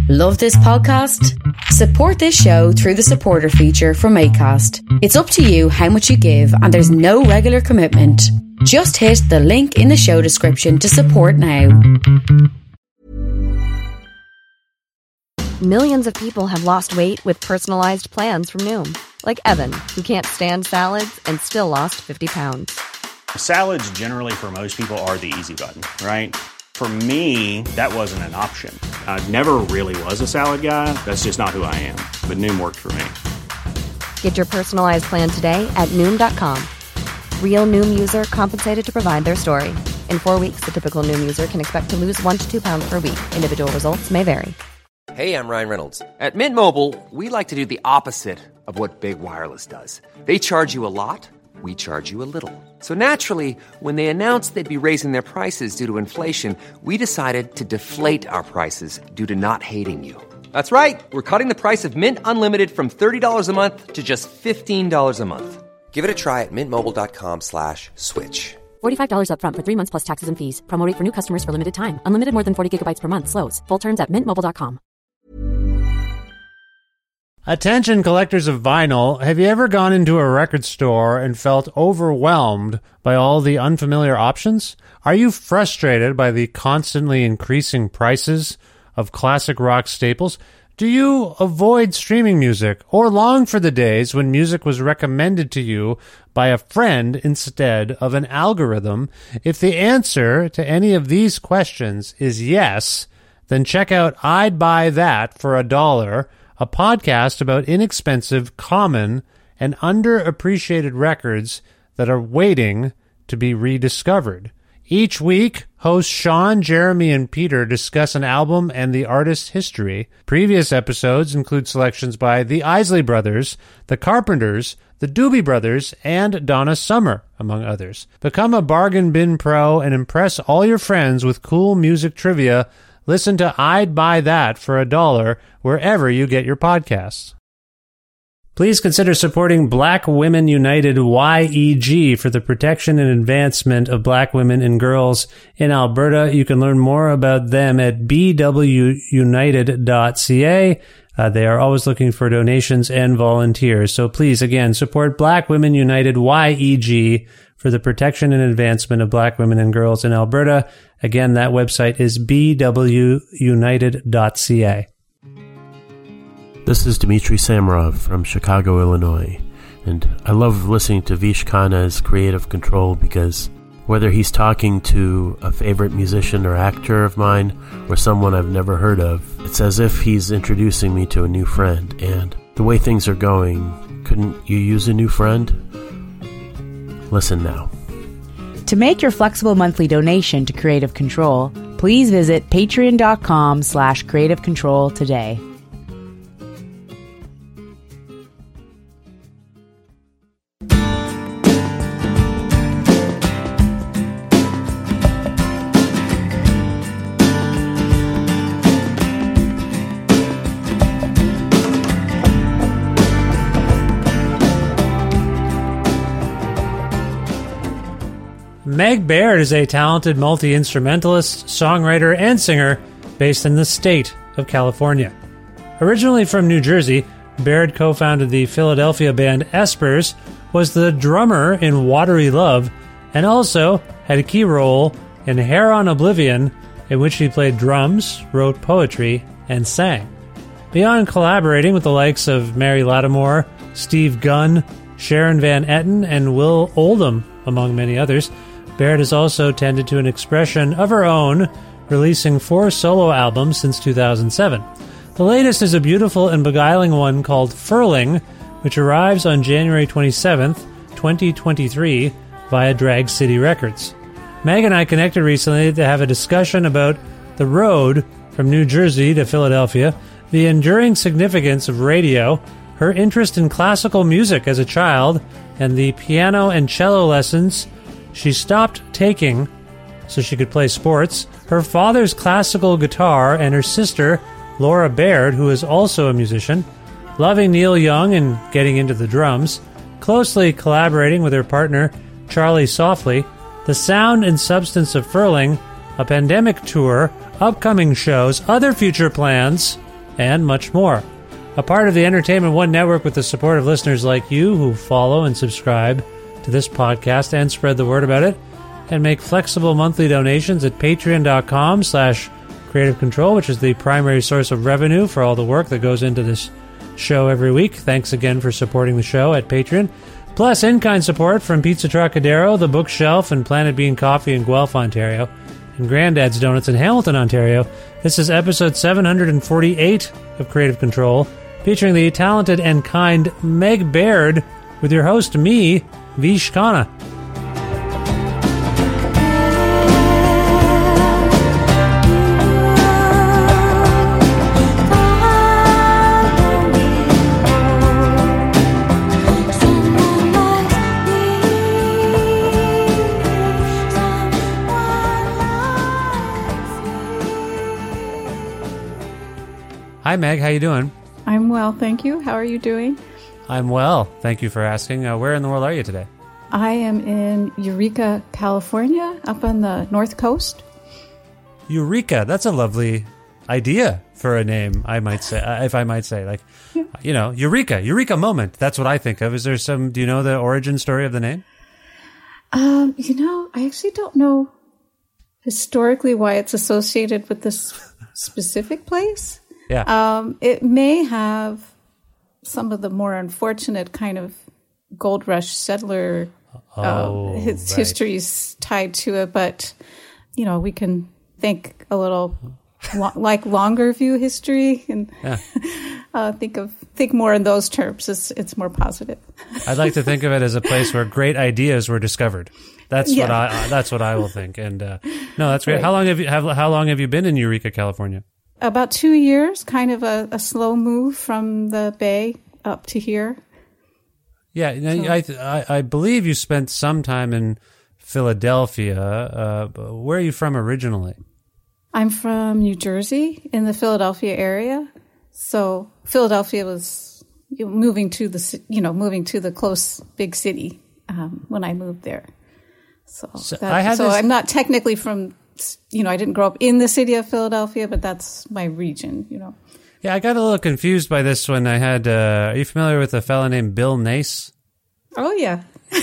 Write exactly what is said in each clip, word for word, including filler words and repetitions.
Love this podcast? Support this show through the supporter feature from Acast. It's up to you how much you give, and there's no regular commitment. Just hit the link in the show description to support now. Millions of people have lost weight with personalized plans from Noom. Like Evan, who can't stand salads and still lost fifty pounds. Salads generally for most people are the easy button, right? For me, that wasn't an option. I never really was a salad guy. That's just not who I am. But Noom worked for me. Get your personalized plan today at Noom dot com. Real Noom user compensated to provide their story. In four weeks, the typical Noom user can expect to lose one to two pounds per week. Individual results may vary. Hey, I'm Ryan Reynolds. At Mint Mobile, we like to do the opposite of what Big Wireless does. They charge you a lot. We charge you a little. So naturally, when they announced they'd be raising their prices due to inflation, we decided to deflate our prices due to not hating you. That's right. We're cutting the price of Mint Unlimited from thirty dollars a month to just fifteen dollars a month. Give it a try at mintmobile.com slash switch. forty-five dollars up front for three months plus taxes and fees. Promo rate for new customers for limited time. Unlimited more than forty gigabytes per month. Slows full terms at mint mobile dot com. Attention collectors of vinyl, have you ever gone into a record store and felt overwhelmed by all the unfamiliar options? Are you frustrated by the constantly increasing prices of classic rock staples? Do you avoid streaming music or long for the days when music was recommended to you by a friend instead of an algorithm? If the answer to any of these questions is yes, then check out I'd Buy That for a Dollar, a podcast about inexpensive, common, and underappreciated records that are waiting to be rediscovered. Each week, hosts Sean, Jeremy, and Peter discuss an album and the artist's history. Previous episodes include selections by the Isley Brothers, the Carpenters, the Doobie Brothers, and Donna Summer, among others. Become a bargain bin pro and impress all your friends with cool music trivia. Listen to I'd Buy That for a Dollar wherever you get your podcasts. Please consider supporting Black Women United Y E G for the protection and advancement of black women and girls in Alberta. You can learn more about them at b w united dot c a. Uh, they are always looking for donations and volunteers. So please, again, support Black Women United Y E G for the protection and advancement of black women and girls in Alberta. Again, that website is b w united dot c a. This is Dmitry Samarov from Chicago, Illinois, and I love listening to Vish Khanna's Creative Control because whether he's talking to a favorite musician or actor of mine or someone I've never heard of, it's as if he's introducing me to a new friend. And the way things are going, couldn't you use a new friend? Listen now. To make your flexible monthly donation to Creative Control, please visit patreon.com slash creative control today. Meg Baird is a talented multi-instrumentalist, songwriter, and singer based in the state of California. Originally from New Jersey, Baird co-founded the Philadelphia band Espers, was the drummer in Watery Love, and also had a key role in Hair on Oblivion, in which he played drums, wrote poetry, and sang. Beyond collaborating with the likes of Mary Lattimore, Steve Gunn, Sharon Van Etten, and Will Oldham, among many others, Baird has also tended to an expression of her own, releasing four solo albums since two thousand seven. The latest is a beautiful and beguiling one called Furling, which arrives on January twenty-seventh, twenty twenty-three, via Drag City Records. Meg and I connected recently to have a discussion about the road from New Jersey to Philadelphia, the enduring significance of radio, her interest in classical music as a child, and the piano and cello lessons she stopped taking so she could play sports, her father's classical guitar, and her sister, Laura Baird, who is also a musician, loving Neil Young and getting into the drums, closely collaborating with her partner, Charlie Softly, the sound and substance of Furling, a pandemic tour, upcoming shows, other future plans, and much more. A part of the Entertainment One Network with the support of listeners like you who follow and subscribe to this podcast and spread the word about it, and make flexible monthly donations at patreon.com slash creative control, which is the primary source of revenue for all the work that goes into this show every week. Thanks again for supporting the show at Patreon. Plus, in-kind support from Pizza Trocadero, The Bookshelf, and Planet Bean Coffee in Guelph, Ontario, and Granddad's Donuts in Hamilton, Ontario. This is episode seven hundred forty-eight of Creative Control, featuring the talented and kind Meg Baird, with your host, me, Vish Khanna. Hi, Meg. How you doing? I'm well, thank you. How are you doing? I'm well. Thank you for asking. Uh, where in the world are you today? I am in Eureka, California, up on the North Coast. Eureka. That's a lovely idea for a name, I might say, uh, if I might say. Like, yeah. you know, Eureka. Eureka moment. That's what I think of. Is there some, do you know the origin story of the name? Um, you know, I actually don't know historically why it's associated with this specific place. Yeah. Um, it may have some of the more unfortunate kind of gold rush settler oh, uh, his right. histories tied to it, but you know, we can think a little lo- like longer view history and yeah. uh, think of think more in those terms. It's it's more positive. I'd like to think of it as a place where great ideas were discovered. That's yeah. what I uh, that's what I will think. And uh, no, that's great. Right. How long have you have how long have you been in Eureka, California? About two years, kind of a, a slow move from the Bay up to here. Yeah, so. I, I I believe you spent some time in Philadelphia. Uh, where are you from originally? I'm from New Jersey, in the Philadelphia area. So Philadelphia was moving to the you know moving to the close big city um, when I moved there. So, so, that, I had so this... I'm not technically from. You know, I didn't grow up in the city of Philadelphia, but that's my region, you know. Yeah, I got a little confused by this when I had, uh, are you familiar with a fella named Bill Nace? Oh, yeah.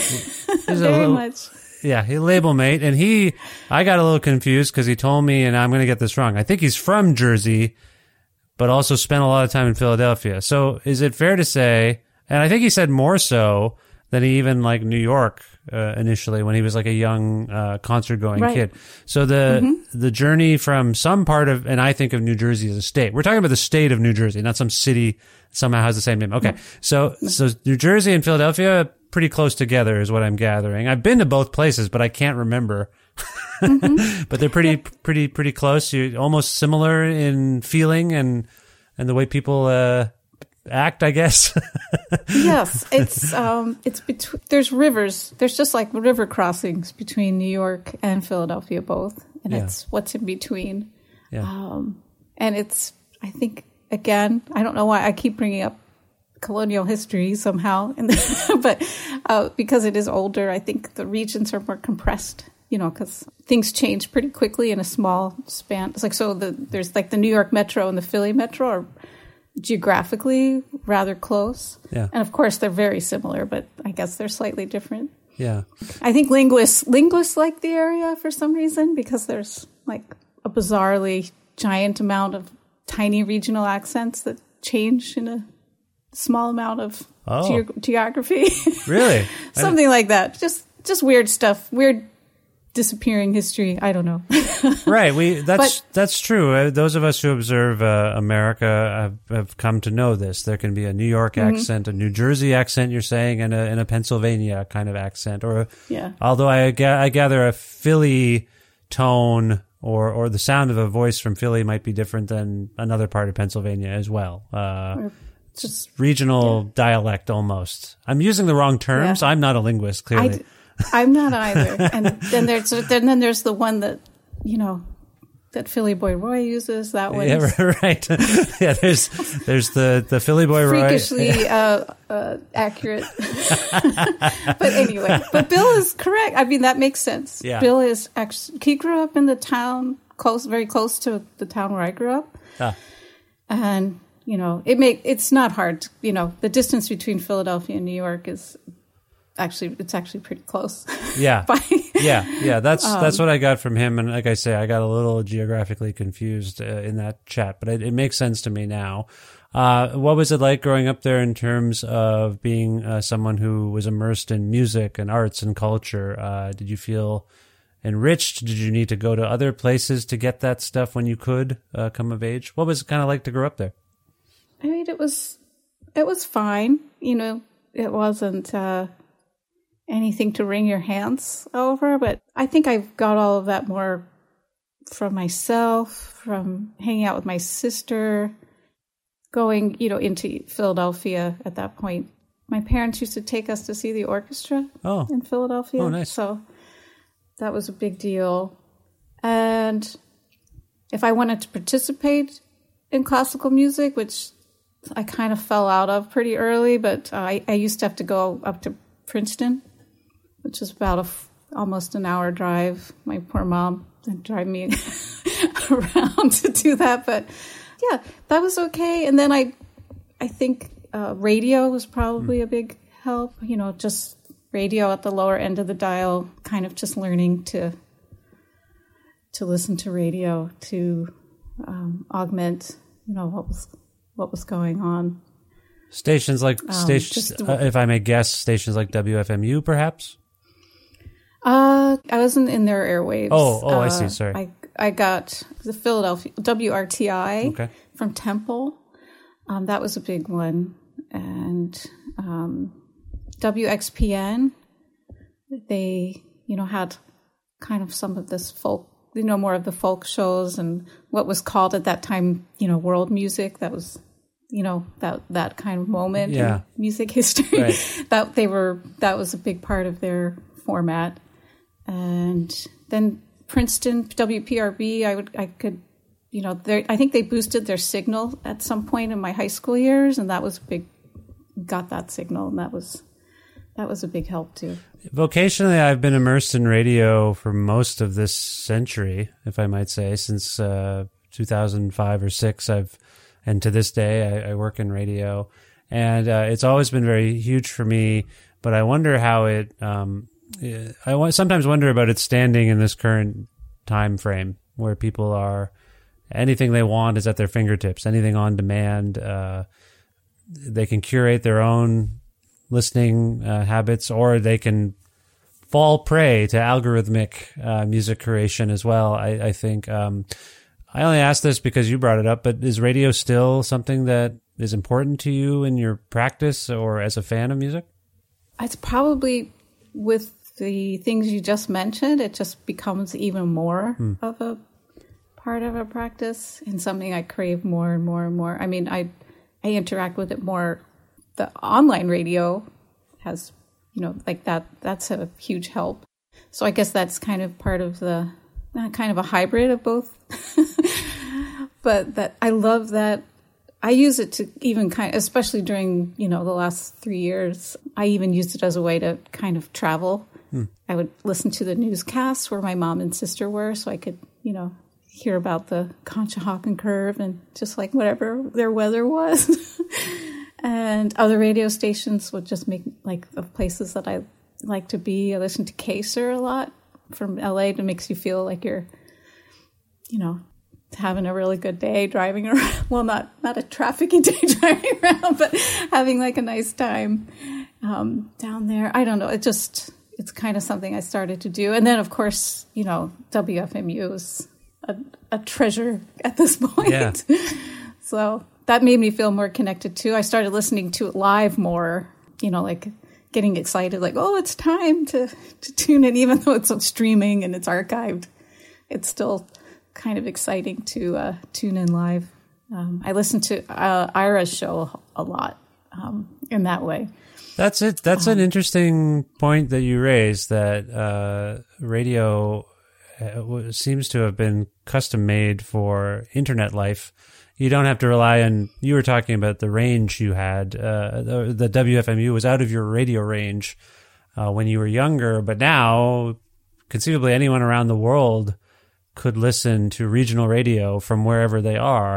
Very little, much. Yeah, he label mate, and he, I got a little confused because he told me, and I'm going to get this wrong, I think he's from Jersey, but also spent a lot of time in Philadelphia. So is it fair to say, and I think he said more so than he even like New York uh, initially when he was like a young uh, concert going right. kid. So the mm-hmm. the journey from some part of, and I think of New Jersey as a state. We're talking about the state of New Jersey, not some city somehow has the same name. Okay, so so New Jersey and Philadelphia pretty close together is what I'm gathering. I've been to both places, but I can't remember. mm-hmm. But they're pretty pretty pretty close. You almost similar in feeling and and the way people uh, act, I guess. Yes, it's um, it's between. There's rivers. There's just like river crossings between New York and Philadelphia, both, and yeah. it's what's in between. Yeah. Um, and it's. I think again. I don't know why I keep bringing up colonial history somehow, but uh, because it is older, I think the regions are more compressed. You know, because things change pretty quickly in a small span. It's like so. The there's like the New York Metro and the Philly Metro are geographically rather close. Yeah. And of course they're very similar, but I guess they're slightly different. Yeah. I think linguists linguists like the area for some reason because there's like a bizarrely giant amount of tiny regional accents that change in a small amount of oh. ge- geography. Really? Something like that. Just just weird stuff. Weird disappearing history. I don't know. Right. We that's but, that's true. Uh, those of us who observe uh, America have, have come to know this. There can be a New York mm-hmm. accent, a New Jersey accent. You're saying, and a, and a Pennsylvania kind of accent, or a, yeah. Although I, ga- I gather a Philly tone or or the sound of a voice from Philly might be different than another part of Pennsylvania as well. Uh, just regional yeah. dialect almost. I'm using the wrong terms. Yeah. I'm not a linguist, clearly. I d- I'm not either. And then there's then, then there's the one that, you know, that Philly Boy Roy uses. That one. Yeah, right. Yeah, there's there's the, the Philly Boy Roy. Freakishly uh, uh, accurate. But anyway, but Bill is correct. I mean, that makes sense. Yeah. Bill is actually, he grew up in the town, close, very close to the town where I grew up. Ah. And you know, it make it's not hard. You know, the distance between Philadelphia and New York is actually it's actually pretty close. Yeah, By, yeah, yeah. That's um, that's what I got from him. And like I say, I got a little geographically confused uh, in that chat, but it, it makes sense to me now. Uh, what was it like growing up there in terms of being uh, someone who was immersed in music and arts and culture? Uh, did you feel enriched? Did you need to go to other places to get that stuff when you could uh, come of age? What was it kind of like to grow up there? I mean, it was it was fine. You know, it wasn't uh, anything to wring your hands over, but I think I got all of that more from myself, from hanging out with my sister, going, you know, into Philadelphia at that point. My parents used to take us to see the orchestra oh. in Philadelphia. Oh, nice. So that was a big deal. And if I wanted to participate in classical music, which I kind of fell out of pretty early, but uh, I, I used to have to go up to Princeton, which is about a f- almost an hour drive. My poor mom would drive me around to do that, but yeah, that was okay. And then I, I think uh, radio was probably mm. a big help. You know, just radio at the lower end of the dial, kind of just learning to to listen to radio to um, augment, you know, what was what was going on. Stations like um, stations, just, uh, if I may guess, stations like W F M U, perhaps. Uh, I wasn't in their airwaves. Oh, oh, uh, I see. Sorry. I I got the Philadelphia W R T I okay. from Temple. Um, that was a big one, and um, W X P N. They, you know, had kind of some of this folk, you know, more of the folk shows and what was called at that time, you know, world music. That was, you know, that that kind of moment yeah. in music history. Right. that they were that was a big part of their format. And then Princeton W P R B, I would I could, you know, I think they boosted their signal at some point in my high school years, and that was a big. Got that signal, and that was that was a big help too. Vocationally, I've been immersed in radio for most of this century, if I might say, since uh, two thousand five or six. I've, and to this day, I, I work in radio, and uh, it's always been very huge for me. But I wonder how it. Um, I sometimes wonder about its standing in this current time frame, where people are anything they want is at their fingertips, anything on demand. Uh, they can curate their own listening uh, habits, or they can fall prey to algorithmic uh, music creation as well. I, I think um, I only asked this because you brought it up, but is radio still something that is important to you in your practice or as a fan of music? It's probably with the things you just mentioned, it just becomes even more hmm. of a part of a practice and something I crave more and more and more. I mean, I I interact with it more. The online radio has, you know, like that, that's a huge help. So I guess that's kind of part of the, uh, kind of a hybrid of both. But that I love that. I use it to even kind of, especially during, you know, the last three years, I even used it as a way to kind of travel. Hmm. I would listen to the newscasts where my mom and sister were, so I could, you know, hear about the Conshohocken curve and just like whatever their weather was. And other radio stations would just make like of places that I like to be. I listen to K S R a lot from L A. It makes you feel like you're, you know, having a really good day driving around. Well, not not a trafficy day driving around, but having like a nice time um, down there. I don't know. It just, it's kind of something I started to do. And then, of course, you know, W F M U is a, a treasure at this point. Yeah. So that made me feel more connected too. I started listening to it live more, you know, like getting excited, like, oh, it's time to, to tune in, even though it's streaming and it's archived. It's still kind of exciting to uh, tune in live. Um, I listen to uh, Ira's show a lot um, in that way. That's it. That's um, an interesting point that you raised, that uh, radio seems to have been custom made for internet life. You don't have to rely on, you were talking about the range you had. Uh, the, the W F M U was out of your radio range uh, when you were younger, but now conceivably anyone around the world could listen to regional radio from wherever they are,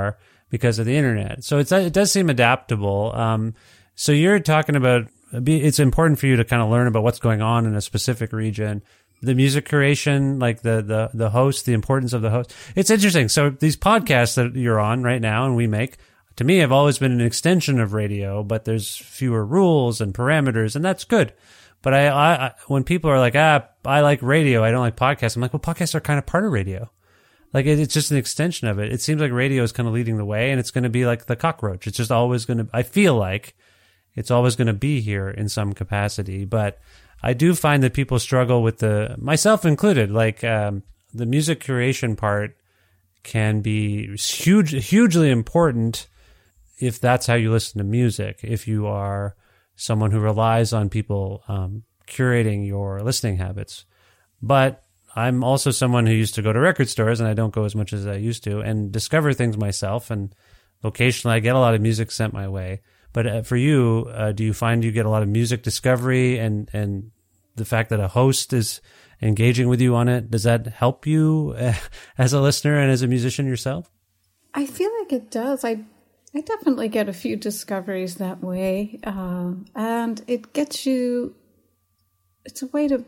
because of the internet. So it's, it does seem adaptable. Um, so you're talking about, it's important for you to kind of learn about what's going on in a specific region. The music curation, like the, the, the host, the importance of the host. It's interesting. So these podcasts that you're on right now and we make, to me, have always been an extension of radio, but there's fewer rules and parameters, and that's good. But I, I, when people are like, ah, I like radio, I don't like podcasts, I'm like, well, podcasts are kind of part of radio. Like, it, it's just an extension of it. It seems like radio is kind of leading the way, and it's going to be like the cockroach. It's just always going to, I feel like it's always going to be here in some capacity. But I do find that people struggle with the, myself included, like um, the music curation part can be huge, hugely important if that's how you listen to music. If you are someone who relies on people um, curating your listening habits. But I'm also someone who used to go to record stores, and I don't go as much as I used to, and discover things myself. And occasionally I get a lot of music sent my way. But uh, for you, uh, do you find you get a lot of music discovery, and, and the fact that a host is engaging with you on it, does that help you uh, as a listener and as a musician yourself? I feel like it does. I I definitely get a few discoveries that way. Um, and it gets you, it's a way to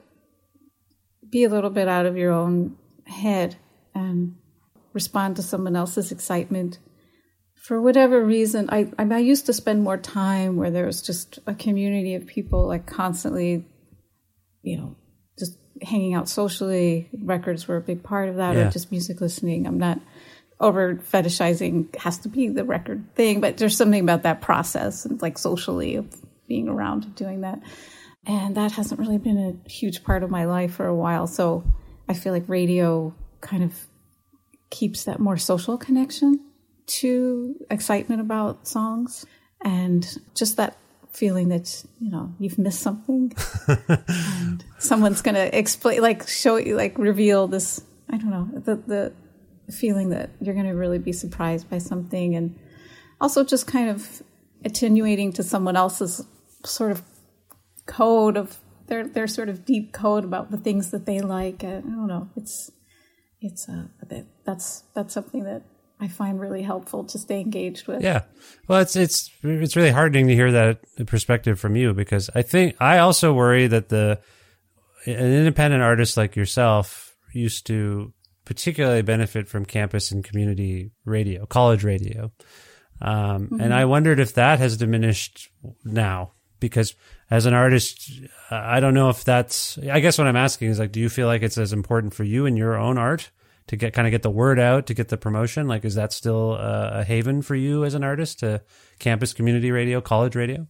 be a little bit out of your own head and respond to someone else's excitement. For whatever reason, I, I I used to spend more time where there was just a community of people like constantly, you know, just hanging out socially. Records were a big part of that, yeah. Or just music listening. I'm not over fetishizing has to be the record thing, but there's something about that process and like socially of being around and doing that. And that hasn't really been a huge part of my life for a while. So I feel like radio kind of keeps that more social connection to excitement about songs, and just that feeling that, you know, you've missed something and someone's going to explain, like show you, like reveal this, I don't know, the, the feeling that you're going to really be surprised by something, and also just kind of attenuating to someone else's sort of code of their, their sort of deep code about the things that they like. I don't know. It's, it's, uh, that's, that's something that I find really helpful to stay engaged with. Yeah. Well, it's, it's, it's really heartening to hear that perspective from you, because I think I also worry that the, an independent artist like yourself used to particularly benefit from campus and community radio, college radio. Um, mm-hmm. And I wondered if that has diminished now, because as an artist, I don't know if that's, I guess what I'm asking is like, do you feel like it's as important for you in your own art to get kind of get the word out, to get the promotion? Like, is that still a, a haven for you as an artist, to campus community radio, college radio?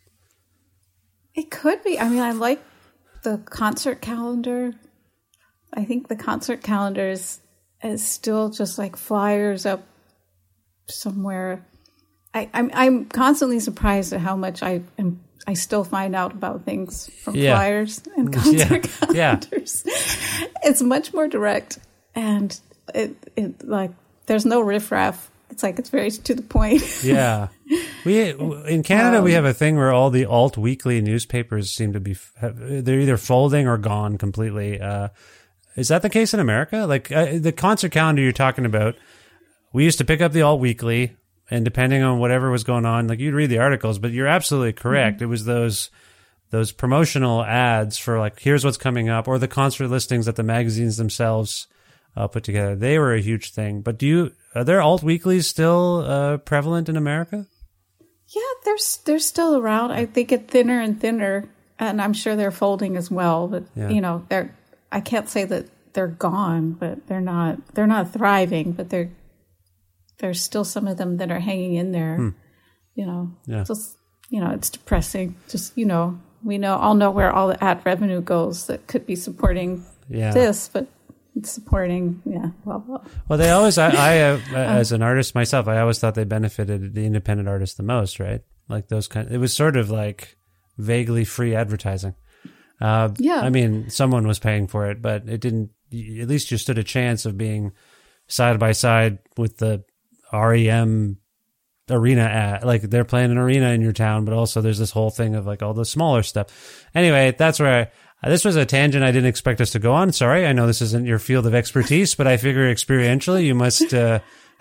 It could be. I mean, I like the concert calendar. I think the concert calendar is, is still just like flyers up somewhere. I, I'm I'm constantly surprised at how much I am. I still find out about things from yeah. flyers and concert yeah. calendars. Yeah. It's much more direct, and it it like there's no riffraff. It's like it's very to the point. Yeah, we in Canada um, we have a thing where all the alt weekly newspapers seem to be they're either folding or gone completely. Uh, Is that the case in America? Like uh, the concert calendar you're talking about, we used to pick up the alt weekly, and depending on whatever was going on, like you'd read the articles, but you're absolutely correct. Mm-hmm. It was those those promotional ads for like, here's what's coming up, or the concert listings that the magazines themselves uh, put together. They were a huge thing. But do you, are there alt weeklies still uh, prevalent in America? Yeah, they're, they're still around. I think it's thinner and thinner, and I'm sure they're folding as well. But, yeah. you know, they're, I can't say that they're gone, but they're not they're not thriving, but they're there's still some of them that are hanging in there. Hmm. You know, yeah. just you know, it's depressing. Just you know, we know all know where all the ad revenue goes that could be supporting yeah. this, but it's supporting yeah. Blah, blah. Well, they always I, I uh, as an artist myself, I always thought they benefited the independent artist the most, right? Like those kind. It was sort of like vaguely free advertising. Uh, yeah. I mean, someone was paying for it, but it didn't, at least you stood a chance of being side by side with the R E M arena ad. Like they're playing an arena in your town, but also there's this whole thing of like all the smaller stuff. Anyway, that's where I, this was a tangent I didn't expect us to go on. Sorry. I know this isn't your field of expertise, but I figure experientially you must uh,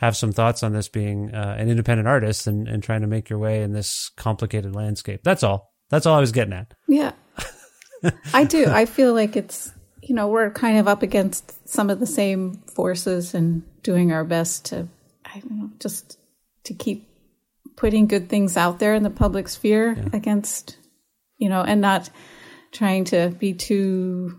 have some thoughts on this being uh, an independent artist and, and trying to make your way in this complicated landscape. That's all. That's all I was getting at. Yeah, I do. I feel like it's, you know, we're kind of up against some of the same forces and doing our best to, I don't know, just to keep putting good things out there in the public sphere yeah. against, you know, and not trying to be too,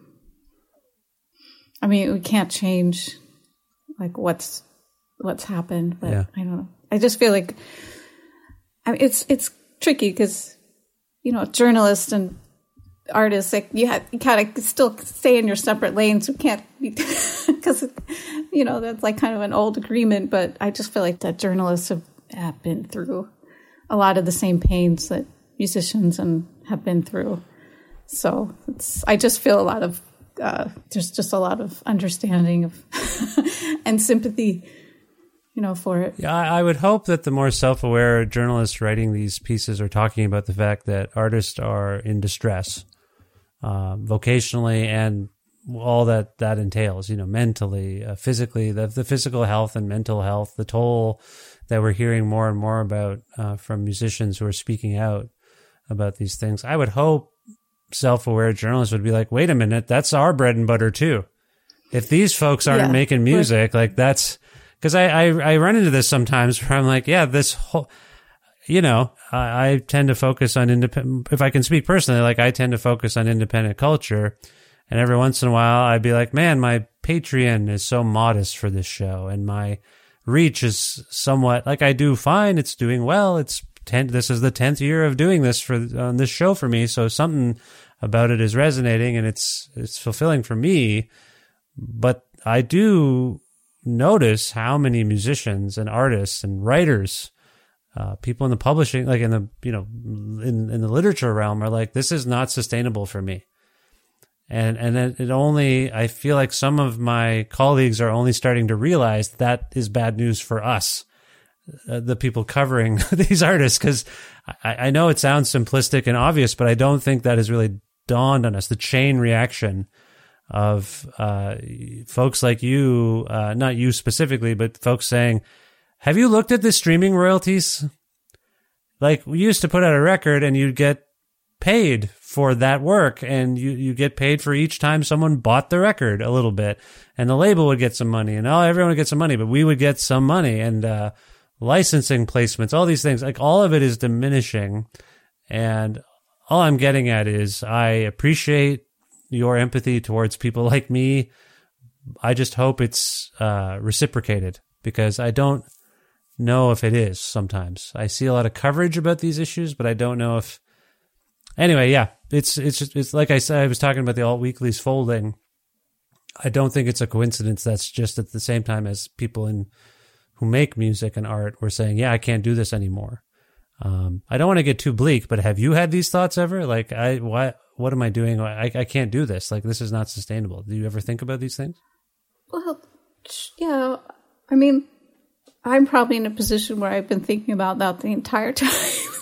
I mean, we can't change like what's, what's happened, but yeah. I don't know. I just feel like I mean, it's, it's tricky because, you know, journalists and artists, like you have, you kind of still stay in your separate lanes. You can't be, because, you know, that's like kind of an old agreement, but I just feel like that journalists have, have been through a lot of the same pains that musicians and have been through. So it's, I just feel a lot of, uh, there's just a lot of understanding of and sympathy, you know, for it. Yeah, I would hope that the more self-aware journalists writing these pieces are talking about the fact that artists are in distress, uh, vocationally and all that that entails, you know, mentally, uh, physically, the, the physical health and mental health, the toll that we're hearing more and more about uh, from musicians who are speaking out about these things. I would hope self-aware journalists would be like, wait a minute, that's our bread and butter too. If these folks aren't yeah, making music, like that's, because I, I, I run into this sometimes where I'm like, yeah, this whole, you know, I, I tend to focus on independent, if I can speak personally, like I tend to focus on independent culture. And every once in a while I'd be like, man, my Patreon is so modest for this show. And my reach is somewhat like I do fine. It's doing well. It's ten, this is the tenth year of doing this for on this show for me. So something about it is resonating and it's, it's fulfilling for me. But I do notice how many musicians and artists and writers, uh, people in the publishing, like in the, you know, in, in the literature realm are like, this is not sustainable for me. And, and then it only, I feel like some of my colleagues are only starting to realize that is bad news for us, uh, the people covering these artists. Cause I, I know it sounds simplistic and obvious, but I don't think that has really dawned on us. The chain reaction of uh, folks like you, uh, not you specifically, but folks saying, have you looked at the streaming royalties? Like we used to put out a record and you'd get paid for that work and you, you get paid for each time someone bought the record a little bit and the label would get some money and oh, everyone would get some money, but we would get some money and uh, licensing placements, all these things, like all of it is diminishing. And all I'm getting at is I appreciate your empathy towards people like me. I just hope it's uh, reciprocated because I don't know if it is sometimes. I see a lot of coverage about these issues, but I don't know if... Anyway, yeah, it's it's just, it's like I said, I was talking about the alt weeklies folding. I don't think it's a coincidence that's just at the same time as people in who make music and art were saying, yeah, I can't do this anymore. Um, I don't want to get too bleak, but have you had these thoughts ever? Like, I why... what am I doing? I, I can't do this. Like, this is not sustainable. Do you ever think about these things? Well, yeah. I mean, I'm probably in a position where I've been thinking about that the entire time.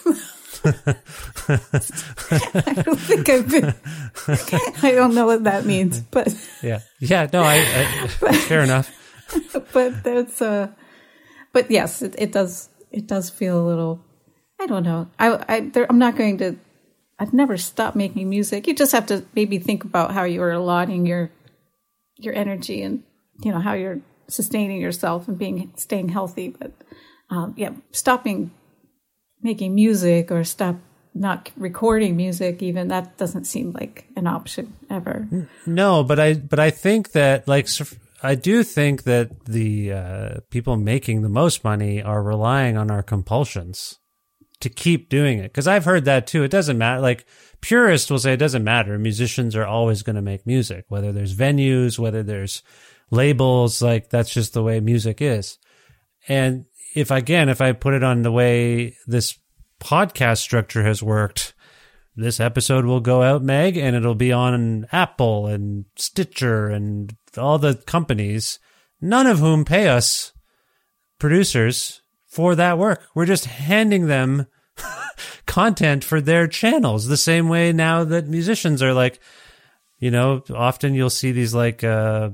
I don't think I've been, I don't know what that means, but. Yeah. Yeah. No, I, I but, fair enough. But that's, uh, but yes, it, it does, it does feel a little, I don't know. I, I, there, I'm not going to, I've never stopped making music. You just have to maybe think about how you're allotting your your energy and, you know, how you're sustaining yourself and being staying healthy. But um, yeah, stopping making music or stop not recording music, even that doesn't seem like an option ever. No, but I but I think that like I do think that the uh, people making the most money are relying on our compulsions to keep doing it. Because I've heard that too. It doesn't matter. Like purists will say it doesn't matter. Musicians are always going to make music, whether there's venues, whether there's labels, like that's just the way music is. And if again, if I put it on the way this podcast structure has worked, this episode will go out, Meg, and it'll be on Apple and Stitcher and all the companies, none of whom pay us producers for that work. We're just handing them content for their channels the same way now that musicians are like, you know, often you'll see these like uh,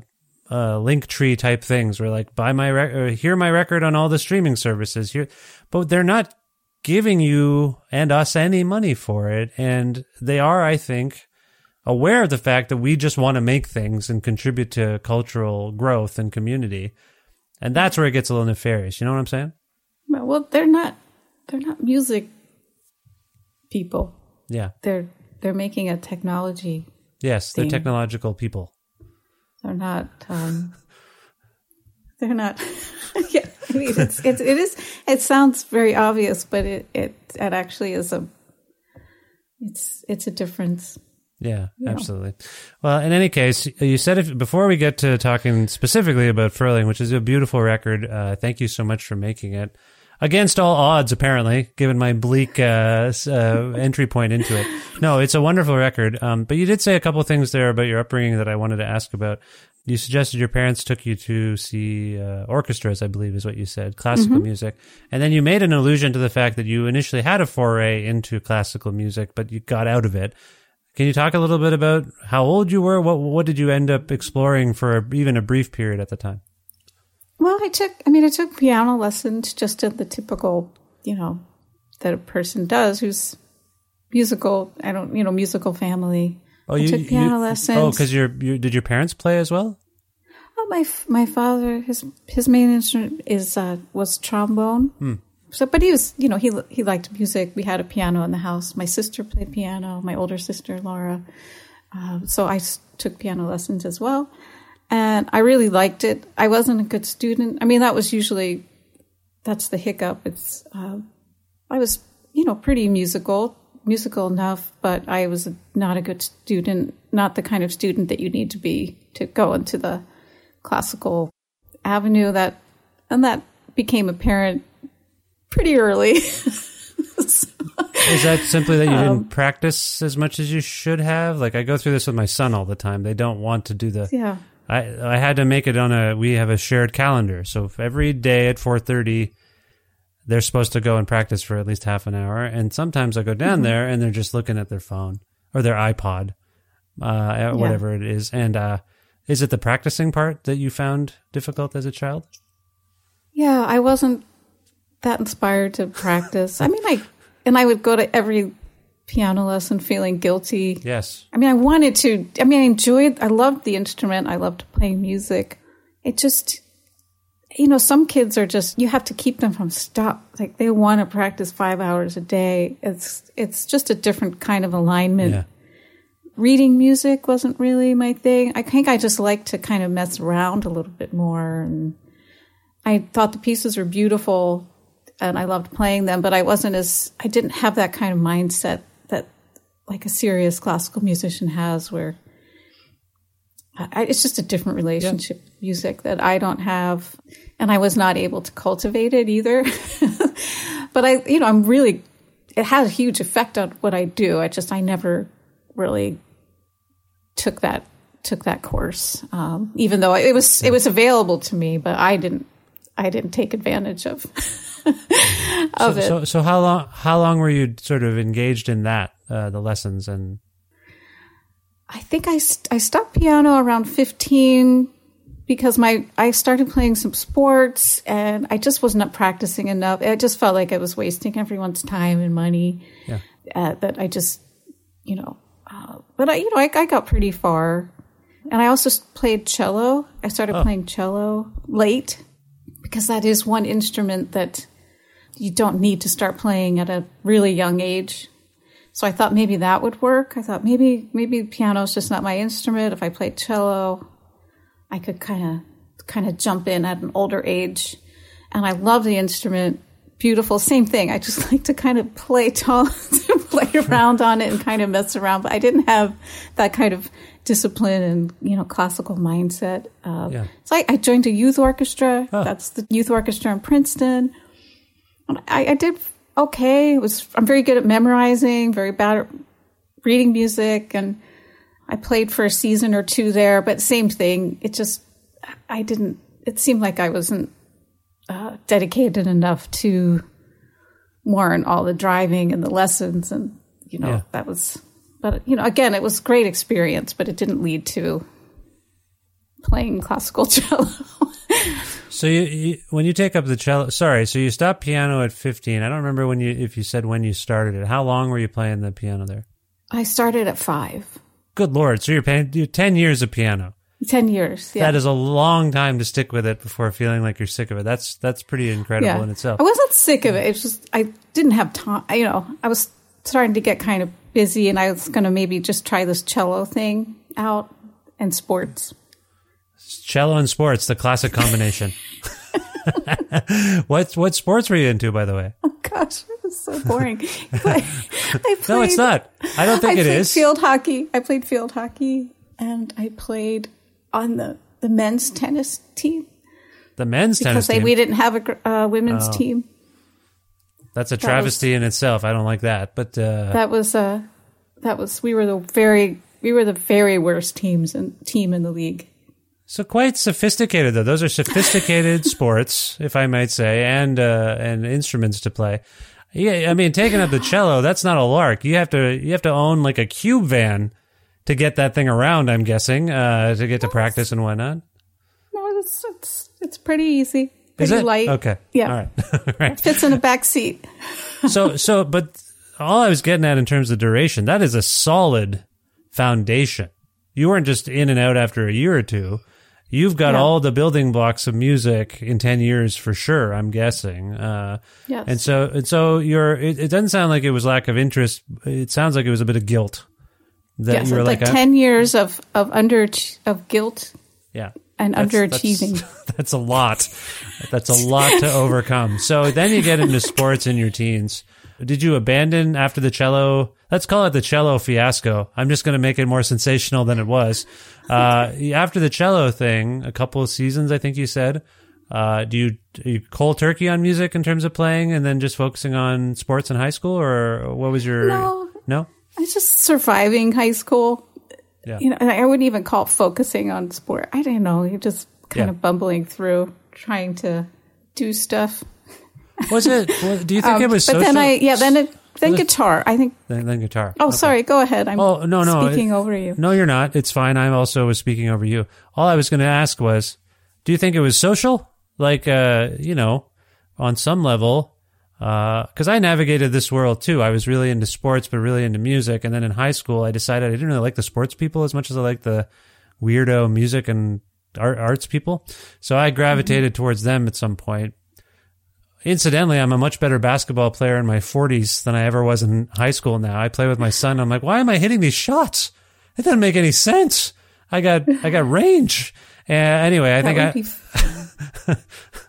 uh, link tree type things where like buy my rec- or hear my record on all the streaming services here, but they're not giving you and us any money for it. And they are, I think, aware of the fact that we just want to make things and contribute to cultural growth and community. And that's where it gets a little nefarious. You know what I'm saying? Well, they're not, they're not music people. Yeah. They're, they're making a technology. Yes. They're thing. technological people. They're not, um, they're not, yeah, I mean, it's, it's, it is, it sounds very obvious, but it, it, it actually is a, it's, it's a difference. Yeah, absolutely. Well, in any case, you said if, before we get to talking specifically about Furling, which is a beautiful record, uh, thank you so much for making it. Against all odds, apparently, given my bleak uh, uh, entry point into it. No, it's a wonderful record. Um, but you did say a couple of things there about your upbringing that I wanted to ask about. You suggested your parents took you to see uh, orchestras, I believe is what you said, classical mm-hmm. music. And then you made an allusion to the fact that you initially had a foray into classical music, but you got out of it. Can you talk a little bit about how old you were? What what did you end up exploring for a, even a brief period at the time? Well, I took, I mean, I took piano lessons just at the typical, you know, that a person does who's musical, I don't, you know, musical family. Oh, I you took piano you, lessons. Oh, because your you, did your parents play as well? Oh, my my father, his his main instrument is uh, was trombone. Hmm. So, but he was, you know, he he liked music. We had a piano in the house. My sister played piano. My older sister, Laura. Uh, so I took piano lessons as well. And I really liked it. I wasn't a good student. I mean, that was usually, that's the hiccup. It's, uh, I was, you know, pretty musical, musical enough, but I was not a good student, not the kind of student that you need to be to go into the classical avenue. That, and that became apparent pretty early. So, is that simply that you didn't um, practice as much as you should have? Like I go through this with my son all the time. They don't want to do the, yeah. I, I had to make it on a, we have a shared calendar. So every day at four thirty, they're supposed to go and practice for at least half an hour. And sometimes I go down mm-hmm. there and they're just looking at their phone or their iPod, uh, yeah. whatever it is. And uh, is it the practicing part that you found difficult as a child? Yeah, I wasn't that inspired to practice. I mean, I, and I would go to every piano lesson feeling guilty. Yes. I mean, I wanted to, I mean, I enjoyed, I loved the instrument. I loved playing music. It just, you know, some kids are just, you have to keep them from stop. Like they want to practice five hours a day. It's, it's just a different kind of alignment. Yeah. Reading music wasn't really my thing. I think I just like to kind of mess around a little bit more. And I thought the pieces were beautiful and I loved playing them, but I wasn't as, I didn't have that kind of mindset that like a serious classical musician has where I, it's just a different relationship with music that I don't have. And I was not able to cultivate it either. But I, you know, I'm really, it had a huge effect on what I do. I just, I never really took that, took that course. Um, even though it was, it was available to me, but I didn't, I didn't take advantage of, of so, it. So, so how long, how long were you sort of engaged in that, uh, the lessons? And I think I, st- I stopped piano around fifteen because my, I started playing some sports and I just was not practicing enough. I just felt like I was wasting everyone's time and money. Yeah. Uh, that I just, you know, uh, but I, you know, I, I got pretty far. And I also played cello. I started oh. playing cello late because that is one instrument that you don't need to start playing at a really young age. So I thought maybe that would work. I thought maybe maybe piano is just not my instrument. If I played cello, I could kind of kind of jump in at an older age. And I love the instrument. Beautiful. Same thing. I just like to kind of play tall, play around on it and kind of mess around. But I didn't have that kind of discipline and, you know, classical mindset. Uh, yeah. So I, I joined a youth orchestra. Oh. That's the youth orchestra in Princeton. I, I did okay. It was, I'm very good at memorizing, very bad at reading music. And I played for a season or two there, but same thing. It just, I didn't, it seemed like I wasn't uh, dedicated enough to warrant all the driving and the lessons. And, you know, yeah. that was, but, you know, again, it was a great experience, but it didn't lead to playing classical cello. So you, you, when you take up the cello, sorry, so you stopped piano at fifteen. I don't remember when you, if you said when you started it. How long were you playing the piano there? I started at five. Good Lord. So you're paying you're ten years of piano. ten years, yeah. That is a long time to stick with it before feeling like you're sick of it. That's that's pretty incredible yeah. in itself. I wasn't sick of it. It's just I didn't have time. You know, I was starting to get kind of busy, and I was going to maybe just try this cello thing out and sports. Cello and sports, the classic combination. what what sports were you into, by the way? Oh gosh, it was so boring. I, I played, no, it's not. I don't think I it played is. Field hockey. I played field hockey, and I played on the, the men's tennis team. The men's because tennis they, team? we didn't have a uh, women's Oh. team. That's a That travesty was- in itself. I don't like that. But uh, That was uh, that was we were the very we were the very worst teams and team in the league. so quite sophisticated, though. Those are sophisticated sports, if I might say, and uh, and instruments to play. Yeah, I mean, taking up the cello, that's not a lark. You have to you have to own like a cube van to get that thing around, I'm guessing, uh, to get to practice and whatnot. No, it's it's, it's pretty easy. Is Pretty it? light. Okay. Yeah. All right. right. Fits in the back seat. So, so, but all I was getting at in terms of duration, that is a solid foundation. You weren't just in and out after a year or two. You've got Yeah. all the building blocks of music in ten years for sure, I'm guessing. Uh, Yes. And so, and so you're, it, it doesn't sound like it was lack of interest. It sounds like it was a bit of guilt. That Yes, you were like, like, I- ten years of of under of guilt yeah. and That's- underachieving. That's, that's a lot. That's a lot to overcome. So then you get into sports in your teens. Did you abandon after the cello? Let's call it the cello fiasco. I'm just going to make it more sensational than it was. Uh, after the cello thing, a couple of seasons, I think you said. Uh, do you, are you cold turkey on music in terms of playing and then just focusing on sports in high school, or what was your? No. No. I was just surviving high school. Yeah. You know, and I wouldn't even call it focusing on sport. I don't know. You're just kind Yeah. of bumbling through, trying to do stuff. Was it? well, Do you think Um, it was? but social? then I, yeah, then it, then Was it- guitar. I think. Then, then guitar. Oh, Okay. sorry. Go ahead. I'm Oh, no, no. speaking it- over you. No, you're not. It's fine. I also was speaking over you. All I was going to ask was, do you think it was social? Like, uh, you know, on some level, because I navigated this world too. I was really into sports, but really into music. And then in high school, I decided I didn't really like the sports people as much as I liked the weirdo music and art, arts people. So I gravitated Mm-hmm. towards them at some point. Incidentally, I'm a much better basketball player in my forties than I ever was in high school now. I play with my son. I'm like, why am I hitting these shots? It doesn't make any sense. I got I got range. Uh, anyway, I That think I... would be fun.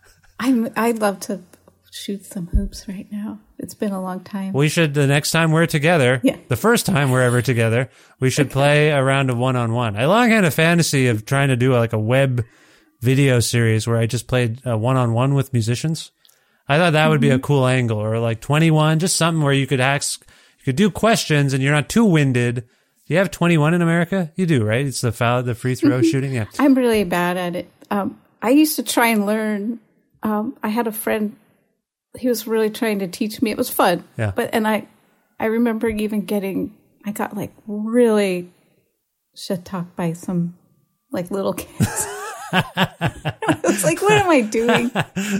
I'm, I'd love to shoot some hoops right now. It's been a long time. We should, the next time we're together, Yeah. the first time we're ever together, we should play a round of one-on-one. I long had a fantasy of trying to do like a web video series where I just played uh, one-on-one with musicians. I thought that would be a cool angle, or like twenty-one, just something where you could ask, you could do questions and you're not too winded. Do you have twenty-one in America? You do, right? It's the foul, the free throw shooting. Yeah. I'm really bad at it. Um, I used to try and learn. Um, I had a friend. He was really trying to teach me. It was fun. Yeah. But and I, I remember even getting. I got like really shit talked by some like little kids. I was like, what am I doing?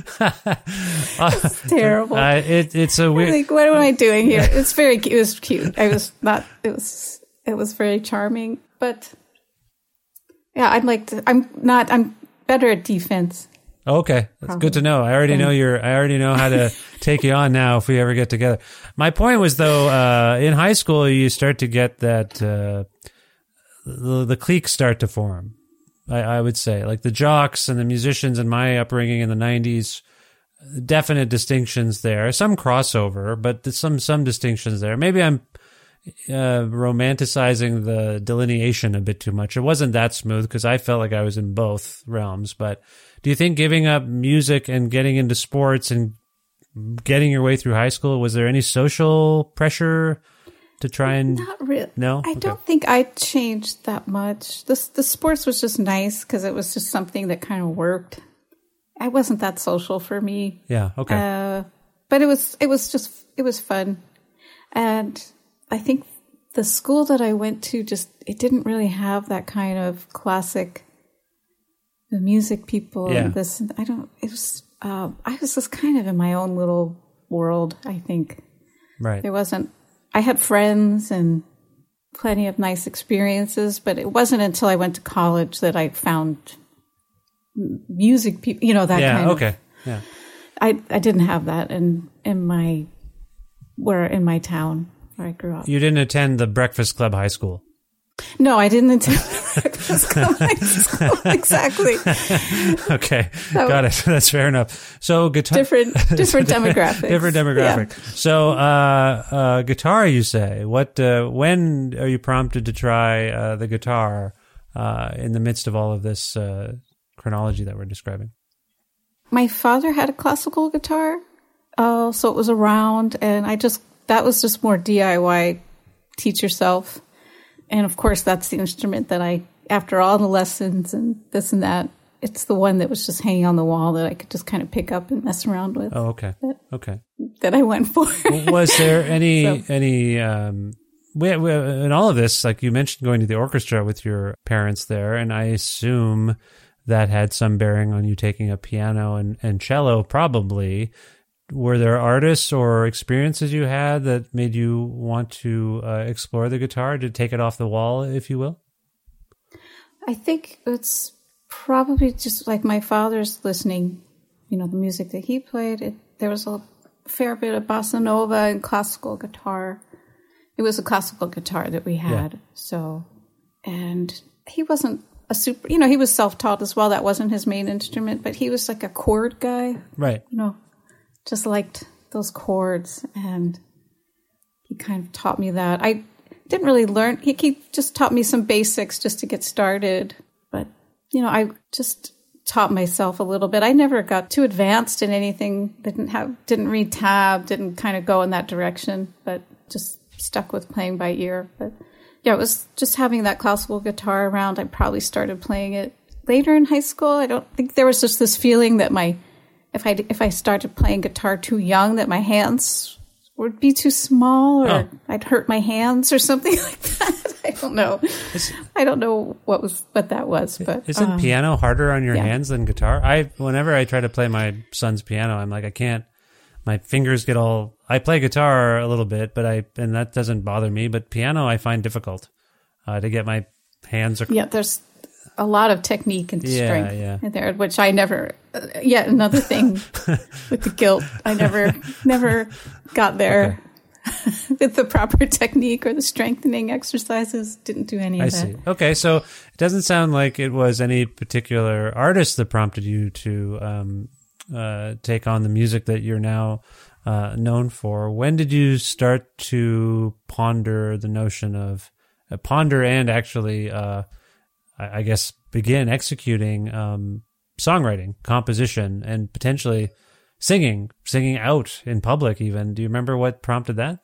It's terrible. Uh, it, it's a weird. Like, what am I doing here? It's very. It was cute. I was not. It was. It was very charming. But yeah, I'm like. I'm not. I'm better at defense. Okay, that's good to know. I already know you're. I already know how to take you on now if we ever get together. My point was though, uh, in high school you start to get that uh, the, the cliques start to form. I, I would say, like the jocks and the musicians in my upbringing in the nineties. Definite distinctions there. Some crossover, but there's some some distinctions there. Maybe I'm uh, romanticizing the delineation a bit too much. It wasn't that smooth because I felt like I was in both realms. But do you think giving up music and getting into sports and getting your way through high school, was there any social pressure to try and... Not really. No? I Okay. don't think I changed that much. The, the sports was just nice because it was just something that kind of worked. I wasn't that social for me. Yeah, okay. Uh, but it was, it was just, it was fun. And I think the school that I went to just, it didn't really have that kind of classic the music people Yeah. and this. I don't. It was. Uh, I was just kind of in my own little world. I think Right. there wasn't. I had friends and plenty of nice experiences, but it wasn't until I went to college that I found m- music people. You know that Yeah. kind Okay. of. Yeah. I I didn't have that in in my where in my town where I grew up. You didn't attend the Breakfast Club High School. No, I didn't attend Breakfast Club High School. Exactly. Okay, So- got it. That's fair enough. So guitar, Different different demographics. different demographic. So uh, uh, guitar, you say? What? Uh, when are you prompted to try uh, the guitar uh, in the midst of all of this uh, chronology that we're describing? My father had a classical guitar, uh, so it was around, and I just that was just more D I Y, teach yourself. And of course, that's the instrument that I, after all the lessons and this and that, it's the one that was just hanging on the wall that I could just kind of pick up and mess around with. Oh, okay, That, okay. that I went for. Was there any So- any um, we, we, in all of this? Like you mentioned, going to the orchestra with your parents there, and I assume that had some bearing on you taking a piano and, and cello, probably. Were there artists or experiences you had that made you want to uh, explore the guitar, to take it off the wall, if you will? I think it's probably just like my father's listening, you know, the music that he played. It, there was a fair bit of bossa nova and classical guitar. It was a classical guitar that we had. Yeah. So, and he wasn't a super, you know, he was self-taught as well. That wasn't his main instrument, but he was like a chord guy, Right. you know, just liked those chords. And he kind of taught me that. I didn't really learn. He, he just taught me some basics just to get started. But, you know, I just taught myself a little bit. I never got too advanced in anything. Didn't have, didn't read tab, didn't kind of go in that direction, but just stuck with playing by ear. But yeah, it was just having that classical guitar around. I probably started playing it later in high school. I don't think there was just this feeling that my, if I, if I started playing guitar too young, that my hands would be too small, or Oh. I'd hurt my hands or something like that. I don't know. I don't know what was what that was, but Isn't um, piano harder on your yeah. hands than guitar? I whenever I try to play my son's piano, I'm like, I can't. My fingers get all. I play guitar a little bit, but I and that doesn't bother me. But piano, I find difficult uh, to get my hands. Ac- yeah, there's a lot of technique and Yeah, strength yeah. in there, which I never. Uh, yet another thing with the guilt, I never never got there. With the proper technique or the strengthening exercises, didn't do any of I that. see. Okay, so it doesn't sound like it was any particular artist that prompted you to um, uh, take on the music that you're now uh, known for. When did you start to ponder the notion of uh, ponder and actually, uh, I, I guess, begin executing um, songwriting, composition, and potentially singing, singing out in public? Even, do you remember what prompted that?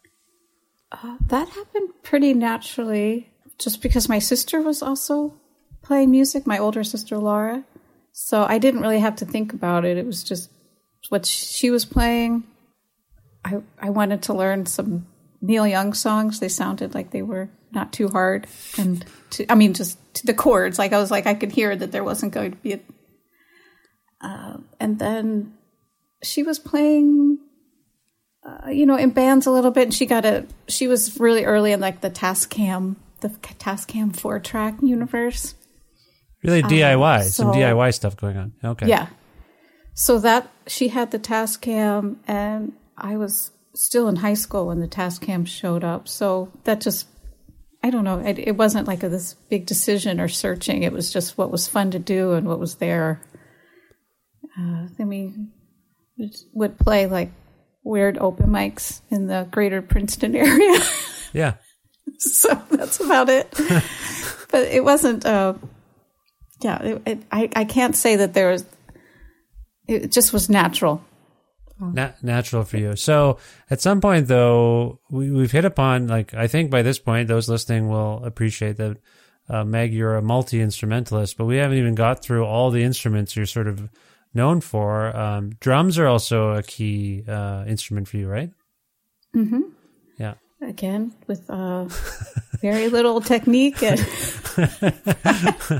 Uh, that happened pretty naturally, just because my sister was also playing music, my older sister Laura. So I didn't really have to think about it. It was just what she was playing. I I wanted to learn some Neil Young songs. They sounded like they were not too hard, and to, I mean, just to the chords. Like I was like I could hear that there wasn't going to be a. Uh, and then she was playing. Uh, you know, in bands a little bit. And she got a, she was really early in like the Tascam, the Tascam four track universe. Really D I Y, Uh, some so- D I Y stuff going on. Okay. Yeah. So that, she had the Tascam, and I was still in high school when the Tascam showed up. So that just, I don't know, it, it wasn't like a, this big decision or searching. It was just what was fun to do and what was there. Uh, then we would play like weird open mics in the greater Princeton area. Yeah. So that's about it. But it wasn't, uh, yeah, it, it, I, I can't say that there was, it just was natural. Na- natural for you. So at some point, though, we, we've hit upon, like, I think by this point, those listening will appreciate that, uh, Meg, you're a multi-instrumentalist, but we haven't even got through all the instruments you're sort of known for. Um, drums are also a key uh, instrument for you, right? Mm-hmm. Yeah. Again, with uh, very little technique. And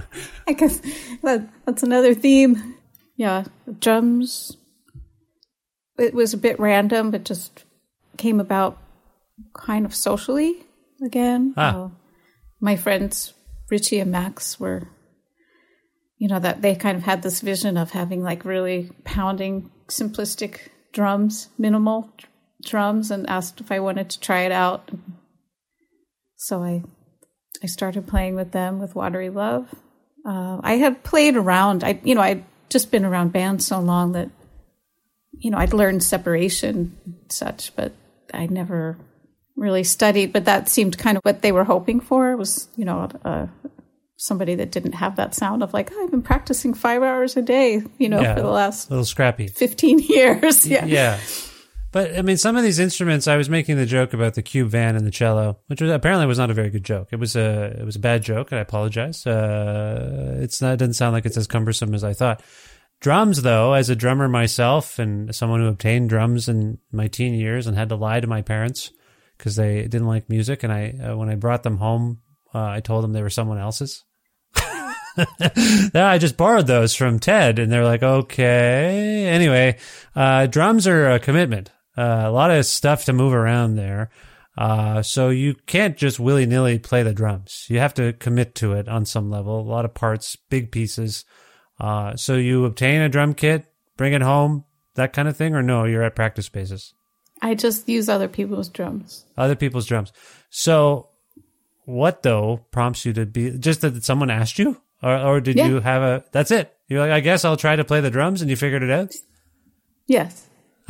I guess that, that's another theme. Yeah, drums. It was a bit random, but just came about kind of socially again. Ah. Uh, my friends, Richie and Max, were, you know, that they kind of had this vision of having like really pounding, simplistic drums, minimal drums, and asked if I wanted to try it out. So I I started playing with them with Watery Love. Uh, I had played around. I you know I'd just been around bands so long that you know I'd learned separation and such, but I never really studied. But that seemed kind of what they were hoping for, was you know uh, somebody that didn't have that sound of like, oh, I've been practicing five hours a day, you know, yeah, for the last a little scrappy fifteen years. Yeah, yeah. But, I mean, some of these instruments, I was making the joke about the cube van and the cello, which was, apparently was not a very good joke. It was a it was a bad joke, and I apologize. Uh, it's not, it doesn't sound like it's as cumbersome as I thought. Drums, though, as a drummer myself and someone who obtained drums in my teen years and had to lie to my parents because they didn't like music, and I uh, when I brought them home, uh, I told them they were someone else's. Yeah, I just borrowed those from Ted, and they're like, okay. Anyway, uh, drums are a commitment. Uh, a lot of stuff to move around there. Uh, so you can't just willy-nilly play the drums. You have to commit to it on some level. A lot of parts, big pieces. Uh, so you obtain a drum kit, bring it home, that kind of thing, or no, you're at practice basis? I just use other people's drums. Other people's drums. So what, though, prompts you to be, just that someone asked you? Or, or did yeah. you have a, that's it? You're like, I guess I'll try to play the drums, and you figured it out? Yes.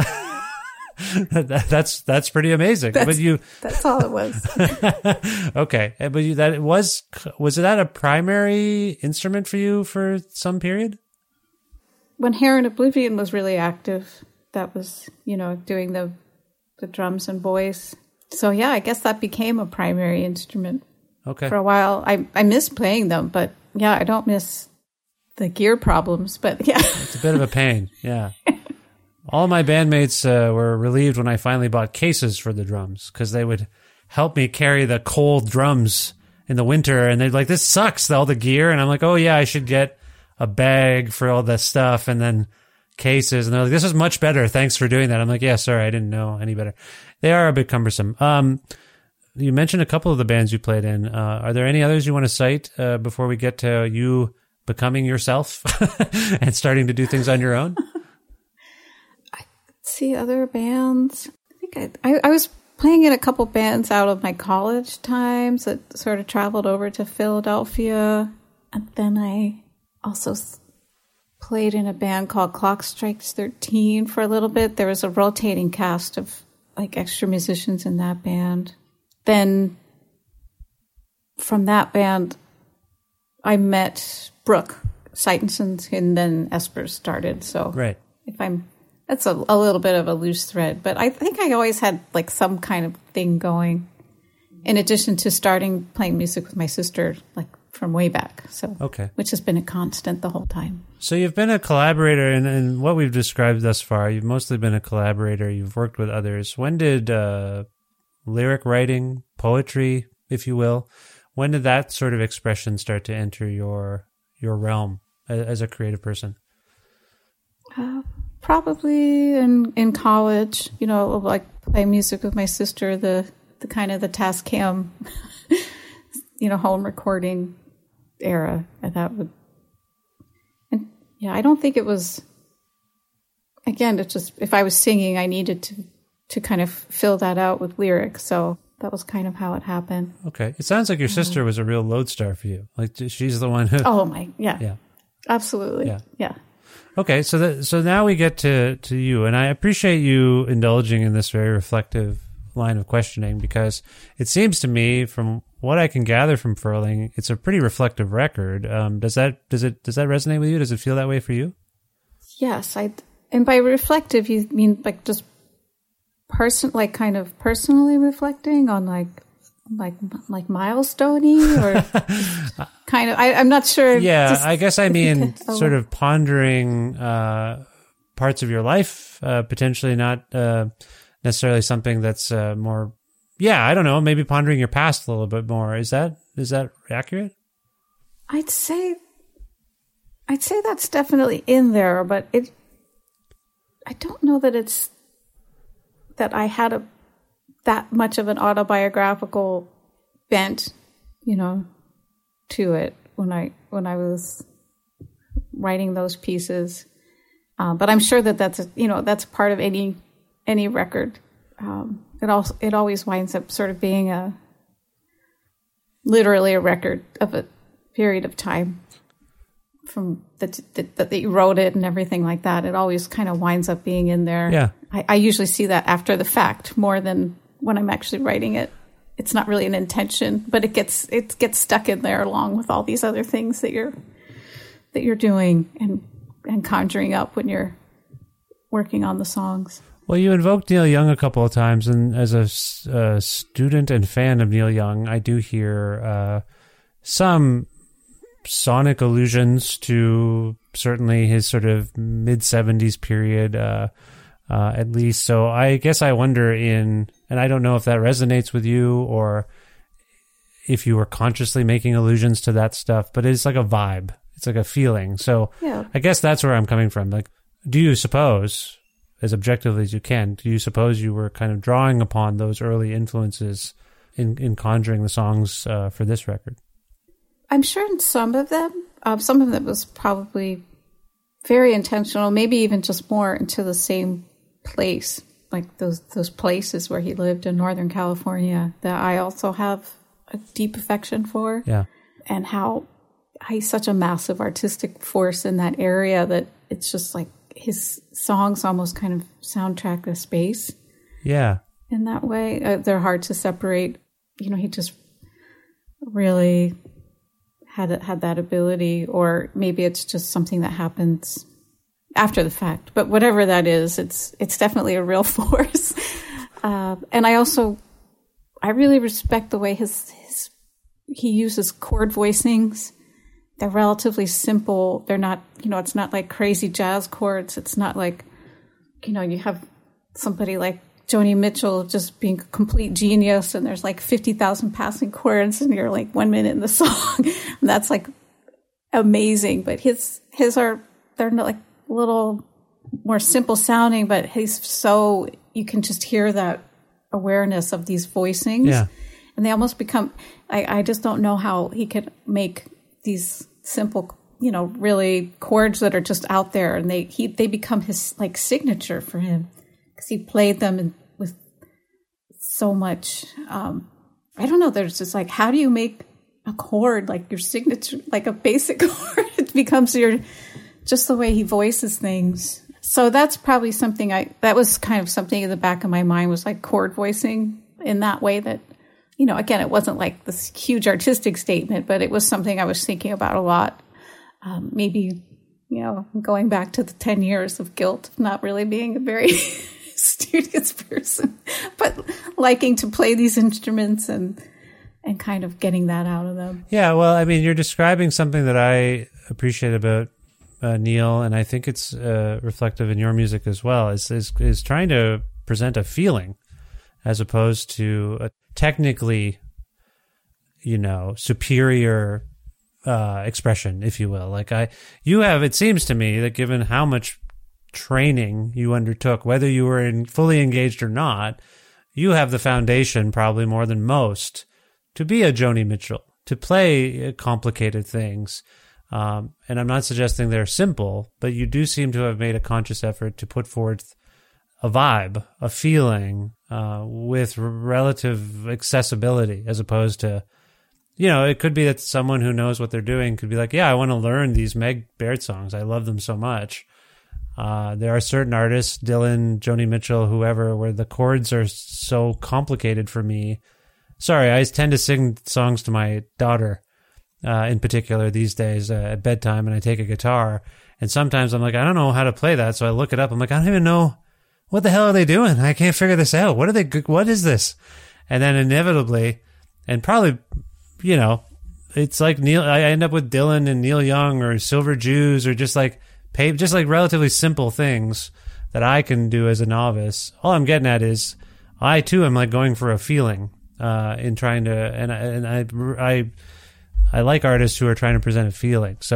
that's that's pretty amazing. That's, but you that's all it was. Okay, but you, that was was that a primary instrument for you for some period? When Hair in Oblivion was really active, that was, you know, doing the the drums and voice. So yeah, I guess that became a primary instrument. Okay. For a while, I I miss playing them, but yeah, I don't miss the gear problems. But yeah, it's a bit of a pain. Yeah. All my bandmates uh, were relieved when I finally bought cases for the drums, because they would help me carry the cold drums in the winter, and they'd like, this sucks, all the gear. And I'm like, oh yeah, I should get a bag for all the stuff and then cases. And they're like, this is much better. Thanks for doing that. I'm like, yeah, sorry, I didn't know any better. They are a bit cumbersome. Um, you mentioned a couple of the bands you played in. Uh, are there any others you want to cite uh, before we get to you becoming yourself and starting to do things on your own? See other bands. I think I, I, I was playing in a couple bands out of my college times that sort of traveled over to Philadelphia. And then I also played in a band called Clock Strikes thirteen for a little bit. There was a rotating cast of like extra musicians in that band. Then from that band, I met Brooke Sightensons, and then Espers started. So right. if I'm That's a, a little bit of a loose thread, but I think I always had like some kind of thing going, in addition to starting playing music with my sister, like from way back. So, okay, which has been a constant the whole time. So you've been a collaborator, and in what we've described thus far, you've mostly been a collaborator. You've worked with others. When did uh, lyric writing, poetry, if you will, when did that sort of expression start to enter your your realm as, as a creative person? Uh, Probably in, in college, you know, like play music with my sister, the, the kind of the Tascam, you know, home recording era. And that would, and yeah, I don't think it was, again, it's just, if I was singing, I needed to, to kind of fill that out with lyrics. So that was kind of how it happened. Okay. It sounds like your sister was a real lodestar for you. Like she's the one who. Oh my, yeah. Yeah. Absolutely. Yeah. Yeah. Okay, so that, so now we get to, to you, and I appreciate you indulging in this very reflective line of questioning, because it seems to me, from what I can gather from Furling, it's a pretty reflective record. Um, does that does it does that resonate with you? Does it feel that way for you? Yes, I and by reflective you mean like just person, like kind of personally reflecting on like like like milestoney or kind of I, I'm not sure. Yeah, just, I guess I mean oh. sort of pondering uh, parts of your life, uh, potentially not uh, necessarily something that's uh, more. Yeah, I don't know. Maybe pondering your past a little bit more. Is that is that accurate? I'd say I'd say that's definitely in there, but it, I don't know that it's, that I had a, that much of an autobiographical bent, you know, to it when I, when I was writing those pieces. Um, but I'm sure that that's, a, you know, that's part of any, any record. Um, it also, it always winds up sort of being a, literally a record of a period of time from that, that, that you wrote it and everything like that. It always kind of winds up being in there. Yeah. I, I usually see that after the fact more than when I'm actually writing it. It's not really an intention, but it gets, it gets stuck in there along with all these other things that you're, that you're doing and, and conjuring up when you're working on the songs. Well, you invoked Neil Young a couple of times, and as a, a student and fan of Neil Young, I do hear uh, some sonic allusions to certainly his sort of mid-seventies period, uh, uh, at least. So I guess I wonder in, and I don't know if that resonates with you or if you were consciously making allusions to that stuff, but it's like a vibe. It's like a feeling. So yeah. I guess that's where I'm coming from. Like, do you suppose, as objectively as you can, do you suppose you were kind of drawing upon those early influences in, in conjuring the songs uh, for this record? I'm sure in some of them, um, some of them was probably very intentional, maybe even just more into the same place, like those those places where he lived in Northern California that I also have a deep affection for. Yeah. And how he's such a massive artistic force in that area that it's just like his songs almost kind of soundtrack the space. Yeah. In that way. Uh, they're hard to separate. You know, he just really had had that ability, or maybe it's just something that happens after the fact. But whatever that is, it's it's definitely a real force. Uh, and I also, I really respect the way his, his he uses chord voicings. They're relatively simple. They're not, you know, it's not like crazy jazz chords. It's not like, you know, you have somebody like Joni Mitchell just being a complete genius and there's like fifty thousand passing chords and you're like one minute in the song. And that's like amazing. But his, his are, they're not like a little more simple sounding, but he's so, you can just hear that awareness of these voicings. Yeah. And they almost become, I, I just don't know how he could make these simple, you know, really chords that are just out there, and they he they become his like signature for him because he played them in, with so much. Um, I don't know. There's just like, how do you make a chord like your signature, like a basic chord? It becomes your just the way he voices things. So that's probably something I that was kind of something in the back of my mind was like chord voicing in that way that. You know, again, it wasn't like this huge artistic statement, but it was something I was thinking about a lot. Um, maybe, you know, going back to the ten years of guilt of not really being a very studious person, but liking to play these instruments and and kind of getting that out of them. Yeah, well, I mean, you're describing something that I appreciate about uh, Neil, and I think it's uh, reflective in your music as well, is, is, is trying to present a feeling as opposed to a technically, you know, superior uh, expression, if you will. Like I, you have, it seems to me that given how much training you undertook, whether you were in fully engaged or not, you have the foundation probably more than most to be a Joni Mitchell, to play complicated things. Um, and I'm not suggesting they're simple, but you do seem to have made a conscious effort to put forth a vibe, a feeling, uh, with relative accessibility, as opposed to, you know, it could be that someone who knows what they're doing could be like, yeah, I want to learn these Meg Baird songs. I love them so much. Uh, there are certain artists, Dylan, Joni Mitchell, whoever, where the chords are so complicated for me. Sorry, I tend to sing songs to my daughter, uh, in particular these days uh, at bedtime, and I take a guitar. And sometimes I'm like, I don't know how to play that. So I look it up. I'm like, I don't even know. What the hell are they doing? I can't figure this out. What are they? What is this? And then inevitably, and probably, you know, it's like Neil. I end up with Dylan and Neil Young or Silver Jews or just like pay, just like relatively simple things that I can do as a novice. All I'm getting at is I too am like going for a feeling uh, in trying to, and I, and I, I, I like artists who are trying to present a feeling. So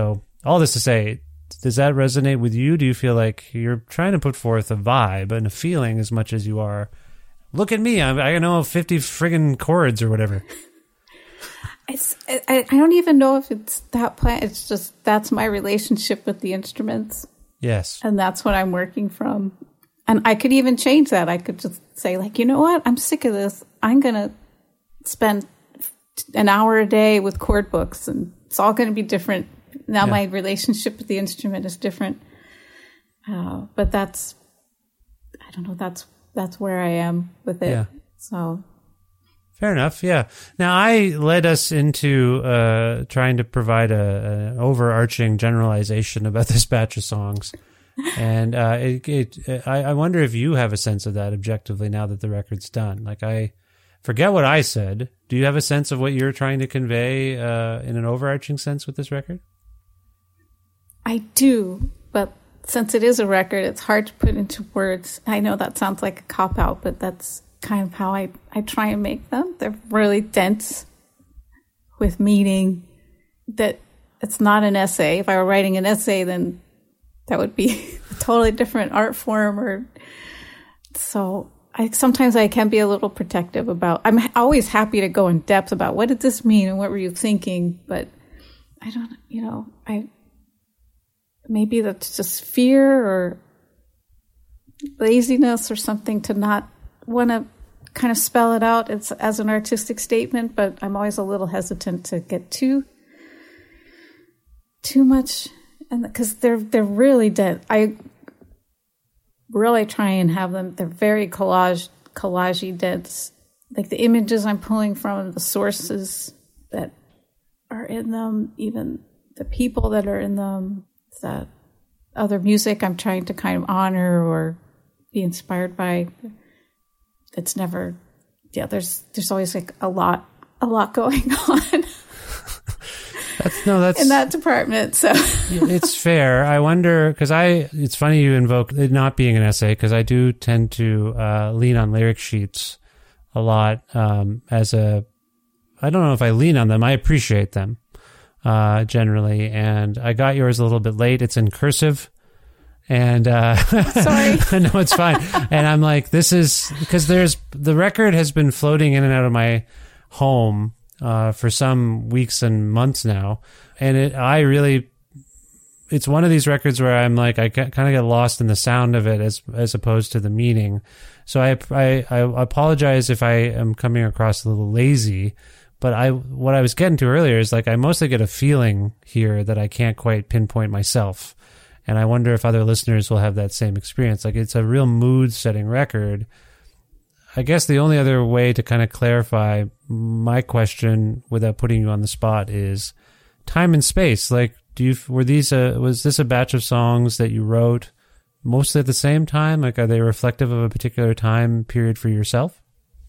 all this to say, does that resonate with you? Do you feel like you're trying to put forth a vibe and a feeling as much as you are, look at me, I, I know fifty friggin' chords or whatever? It's, I, I don't even know if it's that plan. It's just, that's my relationship with the instruments. Yes. And that's what I'm working from. And I could even change that. I could just say, like, you know what? I'm sick of this. I'm going to spend an hour a day with chord books, and it's all going to be different. Now yeah. my relationship with the instrument is different. Uh, but that's, I don't know, that's that's where I am with it. Yeah. So... Fair enough, yeah. Now, I led us into uh, trying to provide a, an overarching generalization about this batch of songs. And uh, it, it, I, I wonder if you have a sense of that objectively now that the record's done. Like, I forget what I said. Do you have a sense of what you're trying to convey uh, in an overarching sense with this record? I do, but since it is a record, it's hard to put into words. I know that sounds like a cop-out, but that's kind of how I, I try and make them. They're really dense with meaning, that it's not an essay. If I were writing an essay, then that would be a totally different art form. Or so I sometimes I can be a little protective about, I'm always happy to go in depth about what did this mean and what were you thinking, but I don't, you know, I maybe that's just fear or laziness or something to not want to kind of spell it out as, as an artistic statement, but I'm always a little hesitant to get too too much, and because they're they're really dead. I really try and have them. They're very collage collagey dense, like the images I'm pulling from, the sources that are in them, even the people that are in them, that other music I'm trying to kind of honor or be inspired by. It's never, yeah, there's there's always like a lot, a lot going on. That's no, that's in that department. So it's fair. I wonder, because I, it's funny you invoke it not being an essay, because I do tend to uh, lean on lyric sheets a lot um, as a, I don't know if I lean on them. I appreciate them uh, generally. And I got yours a little bit late. It's in cursive. And, uh, sorry, no, it's fine. And I'm like, this is because there's the record has been floating in and out of my home, uh, for some weeks and months now. And it, I really, it's one of these records where I'm like, I kind of get lost in the sound of it as, as opposed to the meaning. So I, I, I apologize if I am coming across a little lazy, but I, what I was getting to earlier is like, I mostly get a feeling here that I can't quite pinpoint myself. And I wonder if other listeners will have that same experience. Like, it's a real mood-setting record. I guess the only other way to kind of clarify my question without putting you on the spot is time and space. Like, do you were these a, was this a batch of songs that you wrote mostly at the same time? Like, are they reflective of a particular time period for yourself?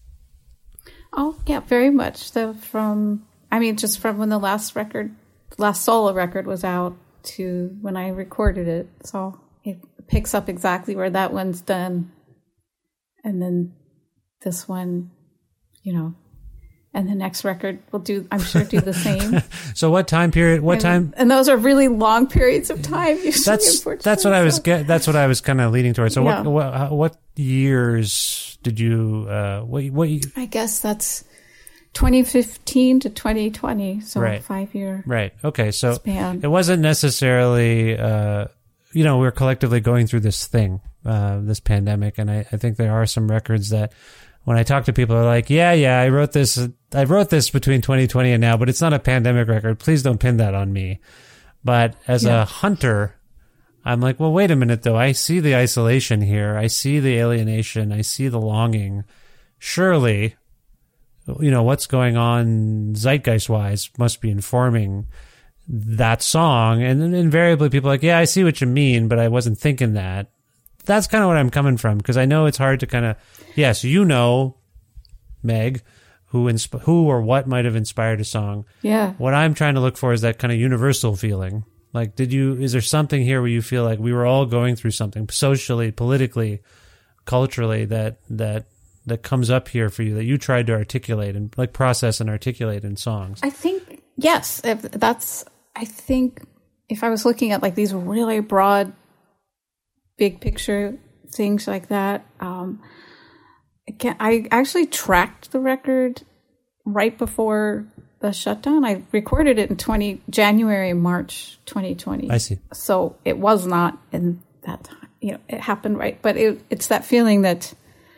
Oh, yeah, very much. So from, I mean, just from when the last record, last solo record was out, to when I recorded it. So it picks up exactly where that one's done. And then this one, you know, and the next record will do, I'm sure, do the same. So what time period, what and, time? And those are really long periods of time. Usually, that's, that's what I was get, that's what I was kind of leading towards. So yeah. what, what, what years did you, uh, what, what, I guess that's twenty fifteen to twenty twenty, so right. five year right okay so span. It wasn't necessarily uh you know, we're collectively going through this thing, uh this pandemic, and I, I think there are some records that when I talk to people are like, yeah yeah I wrote this I wrote this between twenty twenty and now, but it's not a pandemic record, please don't pin that on me. But as yeah. a hunter, I'm like, well, wait a minute though, I see the isolation here, I see the alienation, I see the longing. Surely, you know, what's going on zeitgeist-wise must be informing that song. And then invariably people are like, yeah, I see what you mean, but I wasn't thinking that. That's kind of what I'm coming from, because I know it's hard to kind of, yes, you know, Meg, who insp- who or what might have inspired a song. Yeah. What I'm trying to look for is that kind of universal feeling. Like, did you, is there something here where you feel like we were all going through something socially, politically, culturally that, that, that comes up here for you that you tried to articulate and like process and articulate in songs? I think, yes, if that's, I think if I was looking at like these really broad, big picture things like that, um, I, can't, I actually tracked the record right before the shutdown. I recorded it in twenty January, March twenty twenty. I see. So it was not in that time. You know, it happened right, but it, it's that feeling that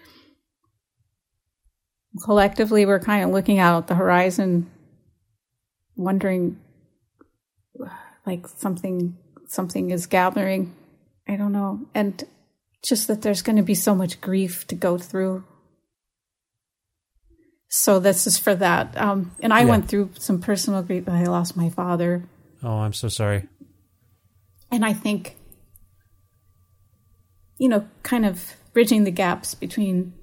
collectively we're kind of looking out at the horizon, wondering, like something something is gathering. I don't know, and just that there's going to be so much grief to go through. So this is for that. Um, and I yeah. went through some personal grief. I lost my father. Oh, I'm so sorry. And I think, you know, kind of bridging the gaps between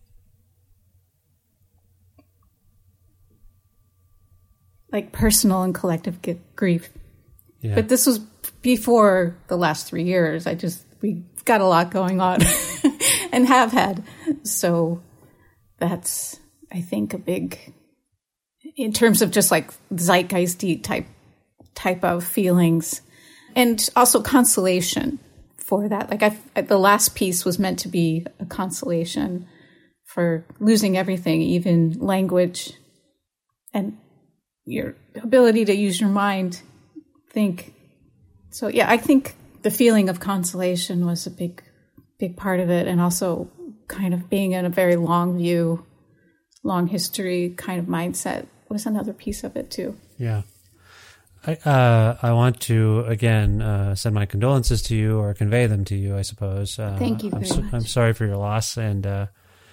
like personal and collective g- grief. Yeah. But this was before the last three years. I just, we got a lot going on and have had. So that's, I think, a big, in terms of just like zeitgeisty type type of feelings, and also consolation for that. Like I, the last piece was meant to be a consolation for losing everything, even language and your ability to use your mind, think. So yeah, I think the feeling of consolation was a big, big part of it, and also kind of being in a very long view, long history kind of mindset was another piece of it too. Yeah. I uh, I want to, again, uh, send my condolences to you, or convey them to you, I suppose. Uh, Thank you I'm, very so, much. I'm sorry for your loss, and uh,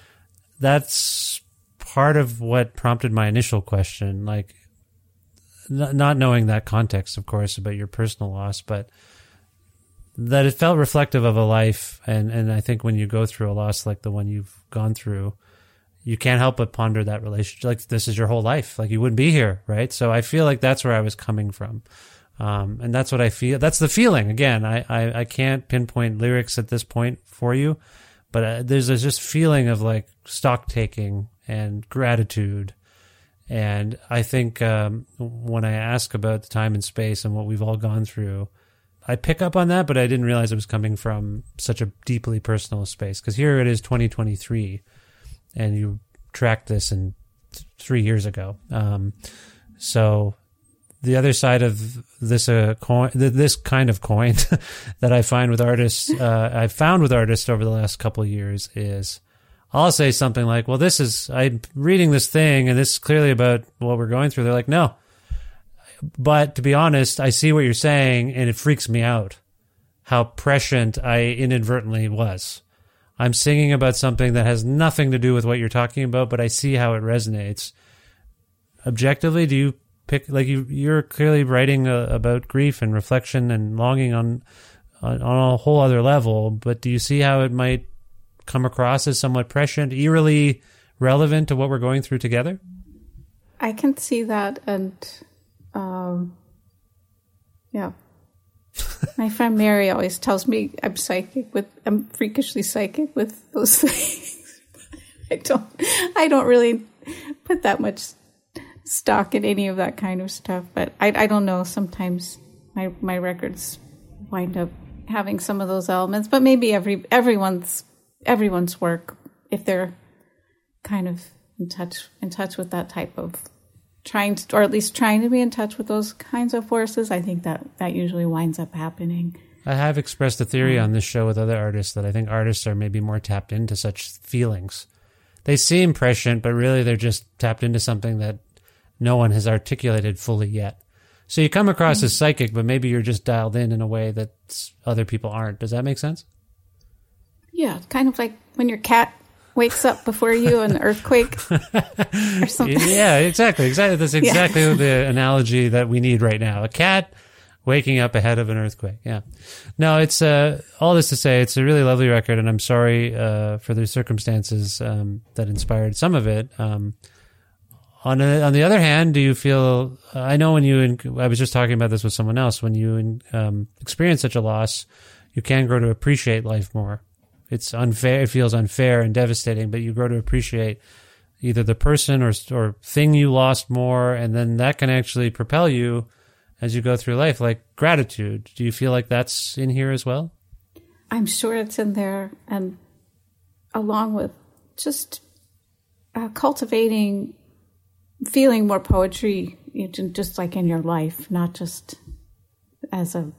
that's part of what prompted my initial question, like n- not knowing that context, of course, about your personal loss, but that it felt reflective of a life, and, and I think when you go through a loss like the one you've gone through, you can't help but ponder that relationship. Like, this is your whole life. Like, you wouldn't be here, right? So I feel like that's where I was coming from. Um, and that's what I feel. That's the feeling. Again, I, I, I can't pinpoint lyrics at this point for you, but uh, there's this just feeling of like stock taking and gratitude. And I think um, when I ask about the time and space and what we've all gone through, I pick up on that, but I didn't realize it was coming from such a deeply personal space. Because here it is, twenty twenty-three. And you tracked this in th- three years ago. Um, so the other side of this uh, coin, th- this kind of coin that I find with artists, uh, I've found with artists over the last couple of years is, I'll say something like, "Well, this is I'm reading this thing, and this is clearly about what we're going through." They're like, "No, but to be honest, I see what you're saying, and it freaks me out how prescient I inadvertently was." I'm singing about something that has nothing to do with what you're talking about, but I see how it resonates. Objectively, do you pick, like you, you're clearly writing uh, about grief and reflection and longing on, on on a whole other level, but do you see how it might come across as somewhat prescient, eerily relevant to what we're going through together? I can see that, and um, yeah. My friend Mary always tells me I'm psychic with I'm freakishly psychic with those things. I don't I don't really put that much stock in any of that kind of stuff, but I I don't know. Sometimes my my records wind up having some of those elements, but maybe every everyone's everyone's work, if they're kind of in touch in touch with that type of trying to, or at least trying to be in touch with those kinds of forces, I think that that usually winds up happening. I have expressed a theory on this show with other artists that I think artists are maybe more tapped into such feelings. They seem prescient, but really they're just tapped into something that no one has articulated fully yet. So you come across mm-hmm. as psychic, but maybe you're just dialed in in a way that other people aren't. Does that make sense? Yeah, kind of like when your cat wakes up before you in an earthquake or something. Yeah, exactly. Exactly. That's exactly yeah. the analogy that we need right now. A cat waking up ahead of an earthquake. Yeah. No, it's uh, all this to say, it's a really lovely record, and I'm sorry uh, for the circumstances um, that inspired some of it. Um, on a, on the other hand, do you feel? Uh, I know when you, I was just talking about this with someone else. When you um, experience such a loss, you can grow to appreciate life more. It's unfair. It feels unfair and devastating, but you grow to appreciate either the person or or thing you lost more, and then that can actually propel you as you go through life, like gratitude. Do you feel like that's in here as well? I'm sure it's in there, and along with just uh, cultivating, feeling more poetry, you know, just like in your life, not just as a,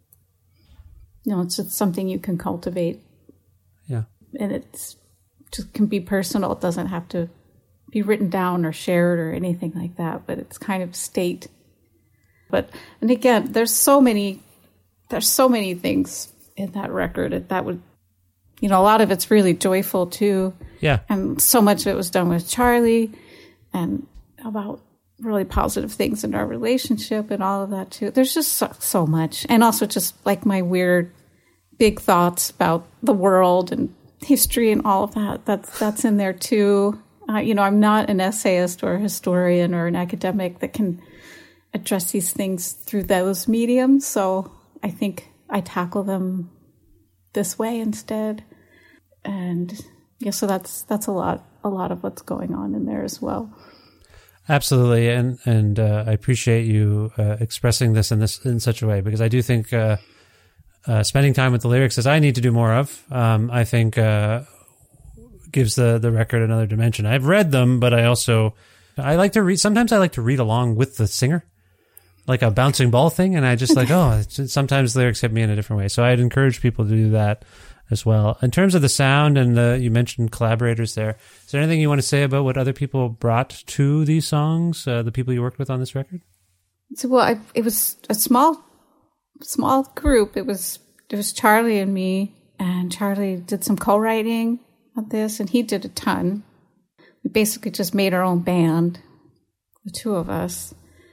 you know, it's just something you can cultivate. Yeah. And it's just can be personal. It doesn't have to be written down or shared or anything like that, but it's kind of state. But, and again, there's so many, there's so many things in that record that, that would, you know, a lot of it's really joyful too. Yeah. And so much of it was done with Charlie and about really positive things in our relationship and all of that too. There's just so, so much. And also just like my weird big thoughts about the world and history and all of that. That's, that's in there too. Uh, you know, I'm not an essayist or a historian or an academic that can address these things through those mediums. So I think I tackle them this way instead. And yeah, so that's that's a lot a lot of what's going on in there as well. Absolutely, and and uh, I appreciate you uh, expressing this in this in such a way, because I do think uh, uh, spending time with the lyrics, as I need to do more of, um, I think uh, gives the the record another dimension. I've read them, but I also I like to read. Sometimes I like to read along with the singer, like a bouncing ball thing, and I just like, oh, sometimes lyrics hit me in a different way. So I'd encourage people to do that as well. In terms of the sound, and the, you mentioned collaborators there, is there anything you want to say about what other people brought to these songs, uh, the people you worked with on this record? So, well, I, it was a small, small group. It was, it was Charlie and me, and Charlie did some co-writing on this, and he did a ton. We basically just made our own band, the two of us.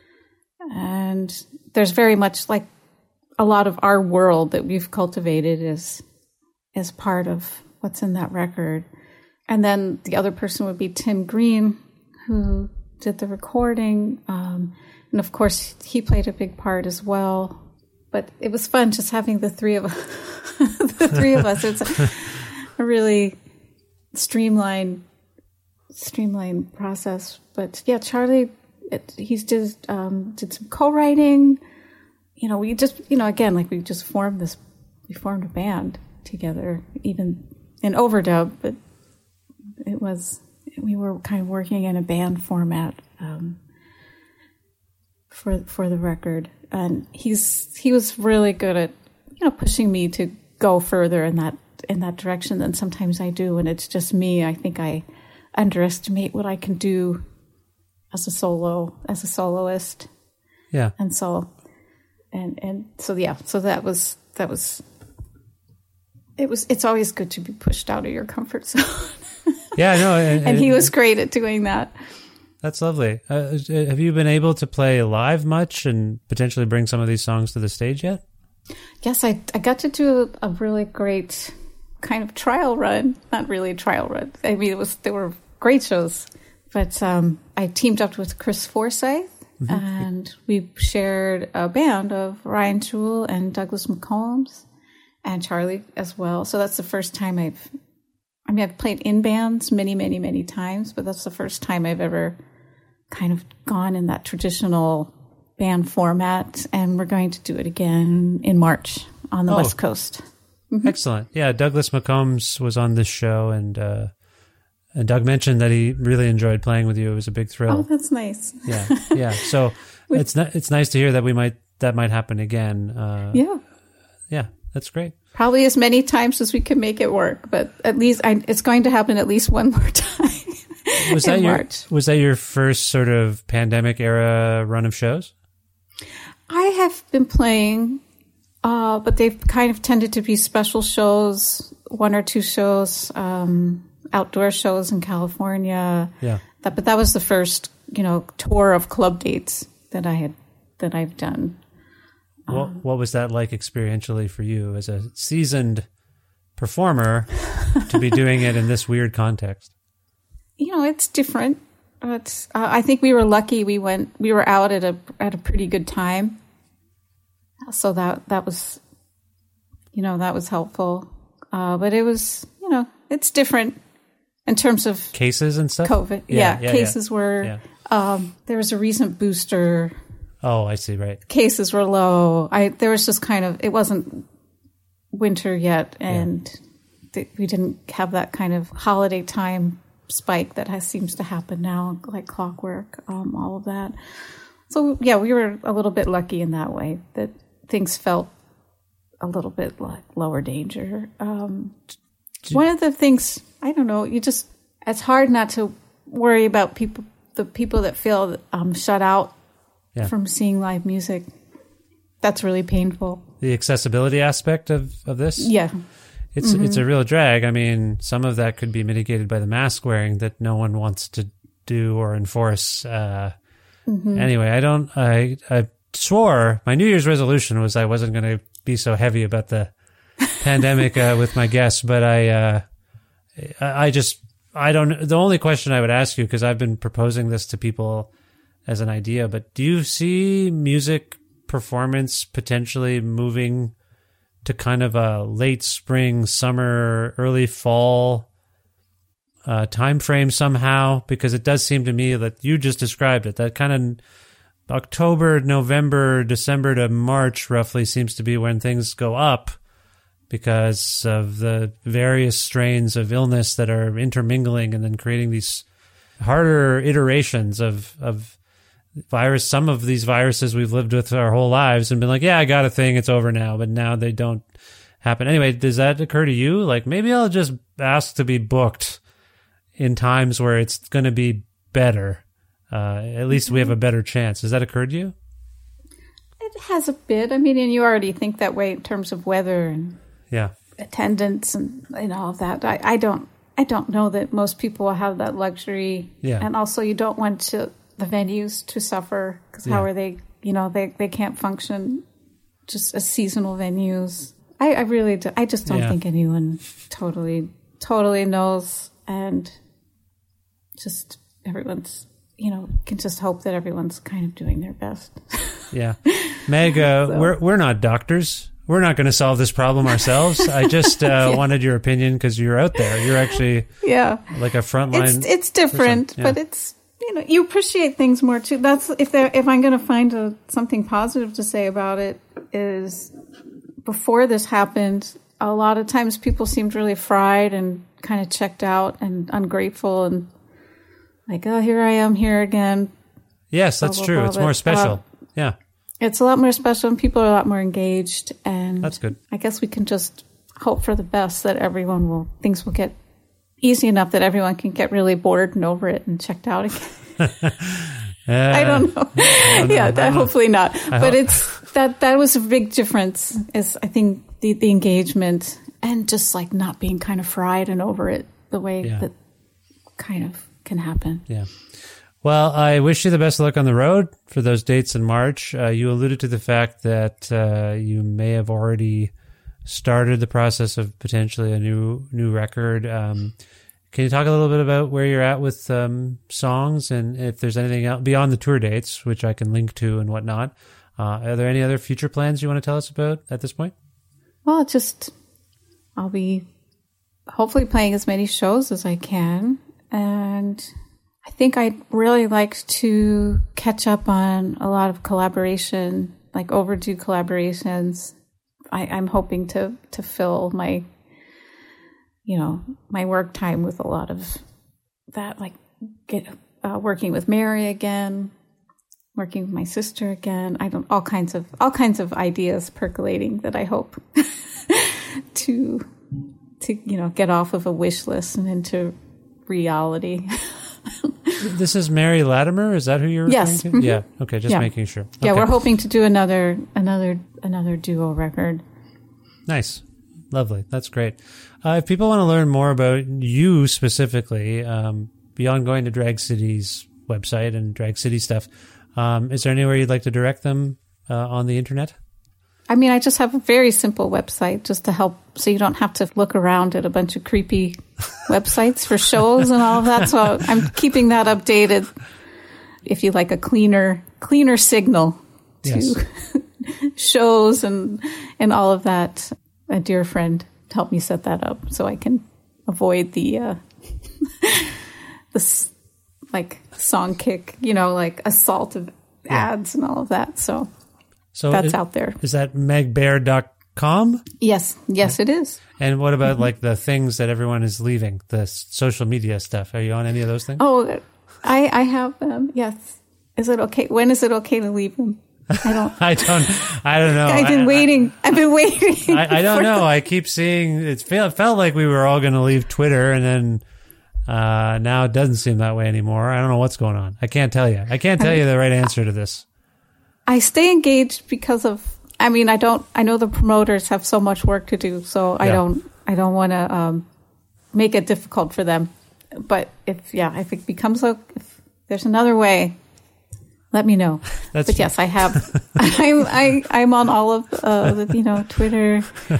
And there's very much like a lot of our world that we've cultivated is is part of what's in that record. And then the other person would be Tim Green, who did the recording. Um, and of course, he played a big part as well. But it was fun just having the three of us. the three of us. It's a, a really streamlined, streamlined process. But yeah, Charlie, it, he's just um, did some co-writing. You know, we just, you know, again, like we just formed this, we formed a band together, even in overdub, but it was, we were kind of working in a band format um, for for the record. And he's he was really good at, you know, pushing me to go further in that in that direction than sometimes I do. And it's just me. I think I underestimate what I can do as a solo, as a soloist. Yeah. And so, and and so yeah, so that was that was. It was. It's always good to be pushed out of your comfort zone. Yeah, no, and, and he was great at doing that. That's lovely. Uh, have you been able to play live much and potentially bring some of these songs to the stage yet? Yes, I I got to do a really great kind of trial run. Not really a trial run. I mean, it was they were great shows, but um, I teamed up with Chris Forsyth, mm-hmm. and we shared a band of Ryan Jewell and Douglas McCombs. And Charlie as well. So that's the first time I've, I mean, I've played in bands many, many, many times, but that's the first time I've ever kind of gone in that traditional band format. And we're going to do it again in March on the oh, West Coast. Mm-hmm. Excellent. Yeah, Douglas McCombs was on this show, and uh, and Doug mentioned that he really enjoyed playing with you. It was a big thrill. Oh, that's nice. Yeah, yeah. So it's not, it's nice to hear that we might that might happen again. Uh, yeah. Yeah. That's great. Probably as many times as we can make it work, but at least I, it's going to happen at least one more time. Was that in your March. Was that your first sort of pandemic era run of shows? I have been playing, uh, but they've kind of tended to be special shows, one or two shows, um, outdoor shows in California. Yeah. That, but that was the first, you know, tour of club dates that I had that I've done. What, what was that like experientially for you as a seasoned performer to be doing it in this weird context? You know, it's different. It's, uh, I think we were lucky. We went, we were out at a at a pretty good time, so that that was, you know, that was helpful. Uh, but it was, you know, it's different in terms of cases and stuff. COVID, yeah, yeah, yeah cases yeah. were. Yeah. Um, there was a recent booster. Oh, I see. Right. Cases were low. I there was just kind of, it wasn't winter yet, and yeah. th- we didn't have that kind of holiday time spike that has, seems to happen now, like clockwork, um, all of that. So yeah, we were a little bit lucky in that way, that things felt a little bit like lower danger. Um, one of the things, I don't know, you just, it's hard not to worry about people, the people that feel um, shut out yeah. from seeing live music. That's really painful. The accessibility aspect of, of this? Yeah. It's mm-hmm. it's a real drag. I mean, some of that could be mitigated by the mask wearing that no one wants to do or enforce. Uh, mm-hmm. Anyway, I don't, I, I swore my New Year's resolution was I wasn't going to be so heavy about the pandemic uh, with my guests, but I, uh, I just, I don't, the only question I would ask you, because I've been proposing this to people as an idea, but do you see music performance potentially moving to kind of a late spring, summer, early fall uh, time frame somehow? Because it does seem to me that you just described it, that kind of October, November, December to March roughly seems to be when things go up because of the various strains of illness that are intermingling and then creating these harder iterations of, of virus. Some of these viruses we've lived with our whole lives and been like, yeah, I got a thing, it's over now, but now they don't happen. Anyway, does that occur to you? Like, maybe I'll just ask to be booked in times where it's going to be better. Uh, at least we have a better chance. Does that occur to you? It has a bit. I mean, and you already think that way in terms of weather and yeah, attendance and, and all of that. I, I don't, I don't know that most people will have that luxury. Yeah. And also you don't want to, the venues to suffer, because Yeah. how are they, you know, they, they can't function just as seasonal venues. I, I really do, I just don't Yeah. think anyone totally, totally knows, and just everyone's, you know, can just hope that everyone's kind of doing their best. Yeah. Meg, uh, So- we're, we're not doctors. We're not going to solve this problem ourselves. I just uh, Yeah. wanted your opinion because you're out there. You're actually Yeah. like a frontline. It's it's different, person. Yeah. but it's, you know, you appreciate things more too. That's if there if I'm going to find a, something positive to say about it, is before this happened, a lot of times people seemed really fried and kind of checked out and ungrateful and like, oh, here I am here again. Yes, that's blah, blah, true. blah, It's more but, special. uh, Yeah. It's a lot more special and people are a lot more engaged, and That's good. I guess we can just hope for the best, that everyone will, things will get easy enough that everyone can get really bored and over it and checked out again. Uh, I don't know. I don't know. yeah, I that, don't know. hopefully not. I but hope- it's that that was a big difference. Is I think the, the engagement and just like not being kind of fried and over it the way Yeah. that kind of can happen. Yeah. Well, I wish you the best of luck on the road for those dates in March. Uh, you alluded to the fact that uh, you may have already started the process of potentially a new new record. Um, can you talk a little bit about where you're at with um, songs, and if there's anything else beyond the tour dates, which I can link to and whatnot? Uh, are there any other future plans you want to tell us about at this point? Well, just I'll be hopefully playing as many shows as I can, and I think I'd really like to catch up on a lot of collaboration, like overdue collaborations. I, I'm hoping to, to fill my, you know, my work time with a lot of that, like get uh, working with Mary again, working with my sister again. I don't all kinds of all kinds of ideas percolating that I hope to to you know get off of a wish list and into reality. This is Mary Latimer. Is that who you're referring Yes. to? Mm-hmm. Yeah. Okay. Just Yeah. making sure. Yeah, Okay. we're hoping to do another another another duo record. Nice. Lovely. That's great. Uh, if people want to learn more about you specifically, um, beyond going to Drag City's website and Drag City stuff, um, is there anywhere you'd like to direct them uh, on the internet? I mean, I just have a very simple website just to help, so you don't have to look around at a bunch of creepy websites for shows and all of that. So I'm keeping that updated. If you like a cleaner, cleaner signal to Yes. shows and and all of that, a dear friend helped me set that up so I can avoid the uh, the s- like song kick, you know, like assault of ads and all of that. So, so that's is, out there. Is that meg baird dot com? Yes. Yes, it is. And what about like the things that everyone is leaving, the social media stuff? Are you on any of those things? Oh, I, I have them. Yes. Is it okay? When is it okay to leave them? I don't. I don't. I don't know. I've been I, waiting. I, I've been waiting. I, I don't know. I keep seeing it. Felt felt like we were all going to leave Twitter, and then uh, now it doesn't seem that way anymore. I don't know what's going on. I can't tell you. I can't tell I, you the right answer to this. I stay engaged because of. I mean, I don't. I know the promoters have so much work to do, so I yeah. don't. I don't want to um, make it difficult for them. But if yeah, if it becomes a, if there's another way. Let me know. That's but yes, I have. I'm I, I'm on all of uh, the, you know, Twitter.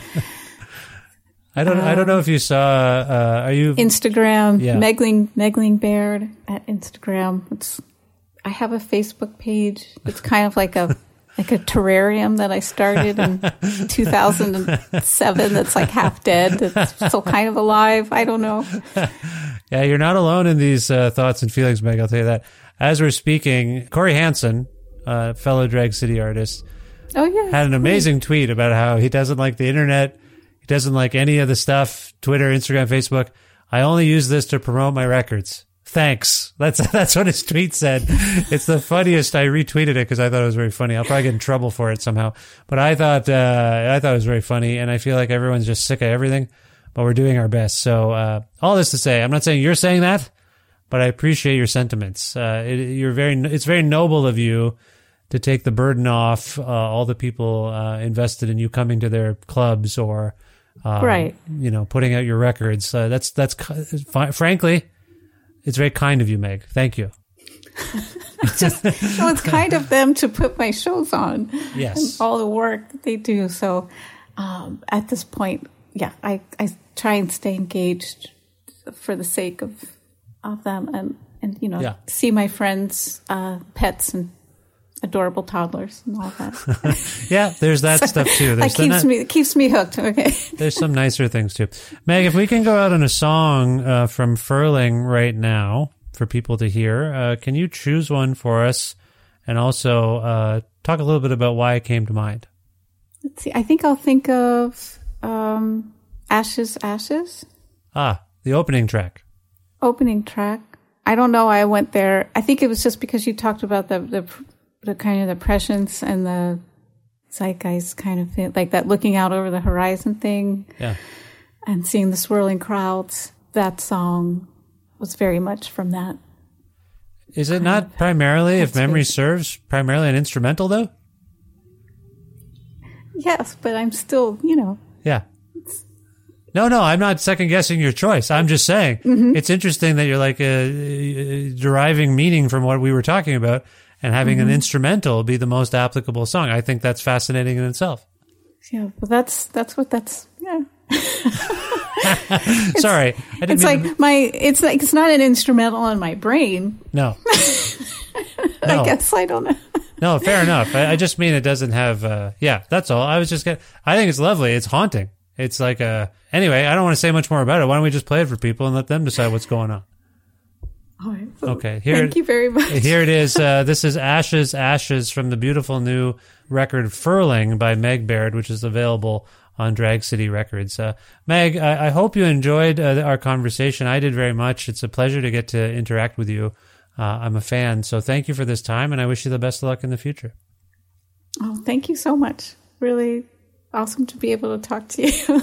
I don't um, I don't know if you saw. Uh, are you Instagram? Yeah. Megling Megling Baird at Instagram. It's. I have a Facebook page. It's kind of like a like a terrarium that I started in two thousand seven. That's like half dead. It's still kind of alive. I don't know. Yeah, you're not alone in these uh, thoughts and feelings, Meg. I'll tell you that. As we're speaking, Corey Hansen, uh, fellow Drag City artist, oh, yeah, had an amazing tweet about how he doesn't like the internet. He doesn't like any of the stuff, Twitter, Instagram, Facebook. I only use this to promote my records. Thanks. That's that's what his tweet said. It's the funniest. I retweeted it because I thought it was very funny. I'll probably get in trouble for it somehow. But I thought uh, I thought it was very funny, and I feel like everyone's just sick of everything, but we're doing our best. So uh, all this to say, I'm not saying you're saying that, but I appreciate your sentiments. Uh, it, you're very. It's very noble of you to take the burden off uh, all the people uh, invested in you coming to their clubs or, um, right. you know, putting out your records. Uh, that's that's frankly, it's very kind of you, Meg. Thank you. It's just so it's kind of them to put my shows on. Yes, and all the work that they do. So um, at this point, yeah, I I try and stay engaged for the sake of. of them and, and you know, yeah. see my friends' uh, pets and adorable toddlers and all that. Yeah, there's that so stuff too. There's that keeps the, me it keeps me hooked. Okay. There's some nicer things too. Meg, if we can go out on a song uh, from Furling right now for people to hear, uh, can you choose one for us and also uh, talk a little bit about why it came to mind? Let's see. I think I'll think of um, Ashes, Ashes. Ah, the opening track. Opening track. I don't know why I went there. I think it was just because you talked about the the, the kind of the prescience and the zeitgeist kind of thing, like that looking out over the horizon thing. Yeah. And seeing the swirling crowds. That song was very much from that. Is it not primarily, if memory serves, primarily an instrumental though? Yes, but I'm still, you know. Yeah. No, no, I'm not second guessing your choice. I'm just saying mm-hmm. it's interesting that you're like uh, deriving meaning from what we were talking about and having mm-hmm. an instrumental be the most applicable song. I think that's fascinating in itself. Yeah, well, that's that's what that's. Yeah. Sorry, I didn't it's mean like to... my. It's like it's not an instrumental in my brain. No. no. I guess I don't know. No, fair enough. I, I just mean it doesn't have. Uh, yeah, that's all. I was just getting. I think it's lovely. It's haunting. It's like a. Anyway, I don't want to say much more about it. Why don't we just play it for people and let them decide what's going on? All right. Okay. Here, thank you very much. Here it is. Uh, this is Ashes, Ashes from the beautiful new record Furling by Meg Baird, which is available on Drag City Records. Uh, Meg, I, I hope you enjoyed uh, our conversation. I did very much. It's a pleasure to get to interact with you. Uh, I'm a fan. So thank you for this time, and I wish you the best of luck in the future. Oh, thank you so much. Really awesome to be able to talk to you.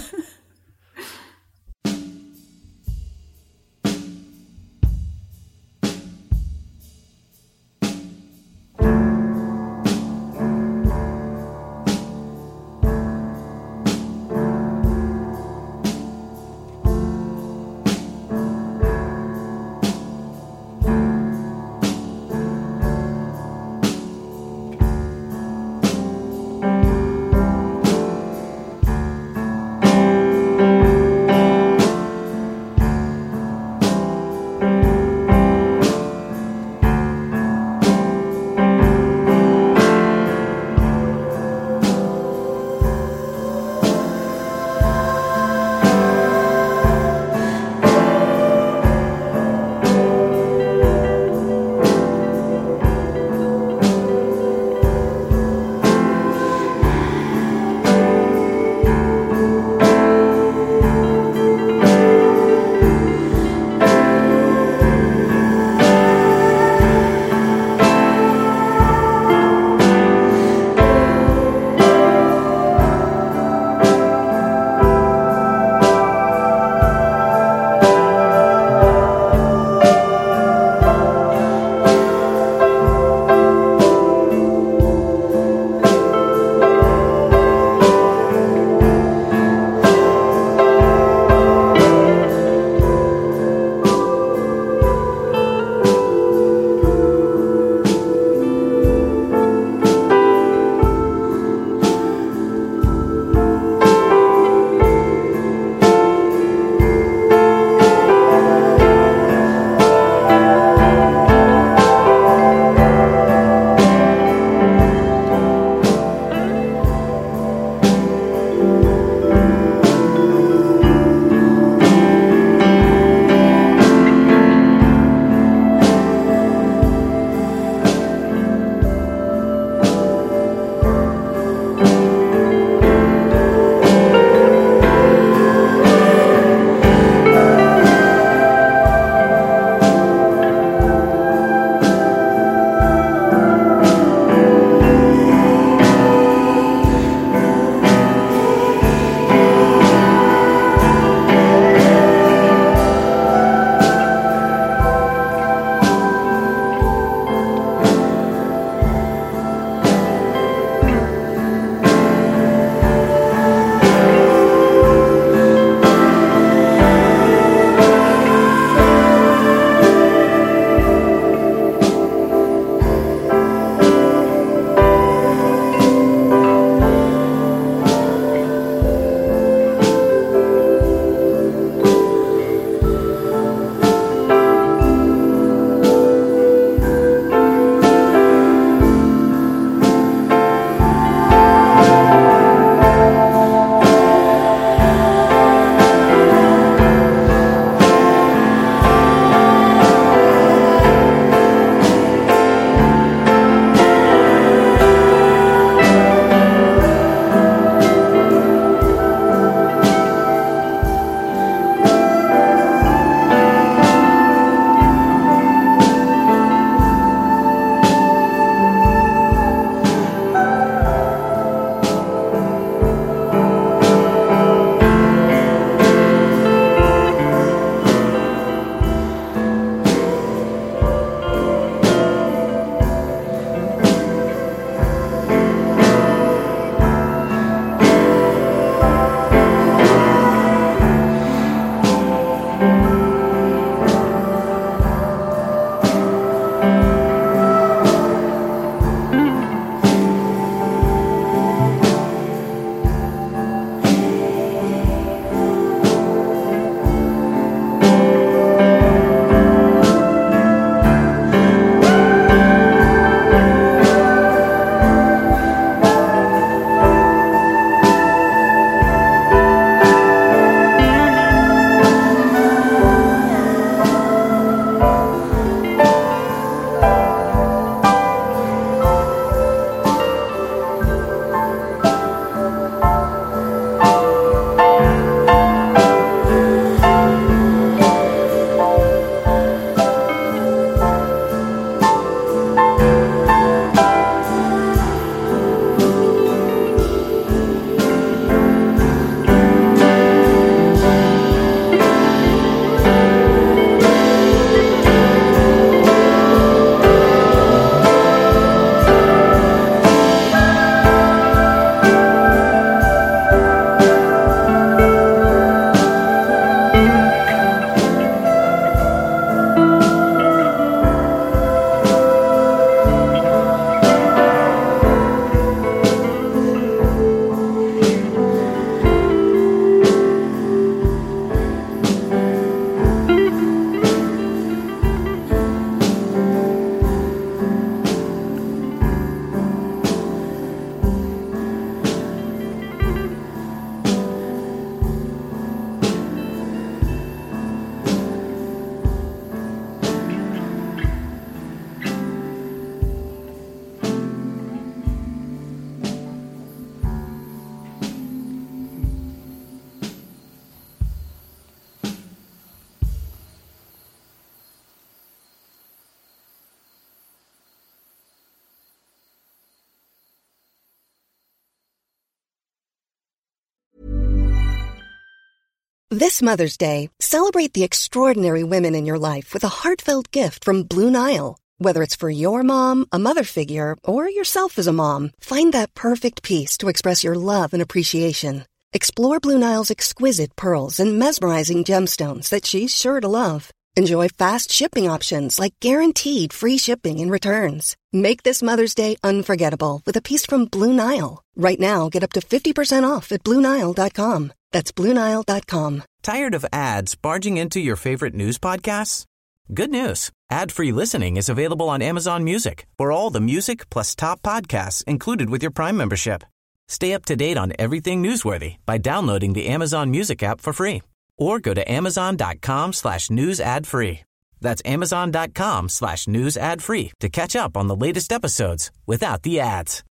This Mother's Day, celebrate the extraordinary women in your life with a heartfelt gift from Blue Nile. Whether it's for your mom, a mother figure, or yourself as a mom, find that perfect piece to express your love and appreciation. Explore Blue Nile's exquisite pearls and mesmerizing gemstones that she's sure to love. Enjoy fast shipping options like guaranteed free shipping and returns. Make this Mother's Day unforgettable with a piece from Blue Nile. Right now, get up to fifty percent off at Blue Nile dot com. That's Blue Nile dot com. Tired of ads barging into your favorite news podcasts? Good news. Ad-free listening is available on Amazon Music for all the music plus top podcasts included with your Prime membership. Stay up to date on everything newsworthy by downloading the Amazon Music app for free or go to amazon.com slash news ad free. That's amazon.com slash news ad free to catch up on the latest episodes without the ads.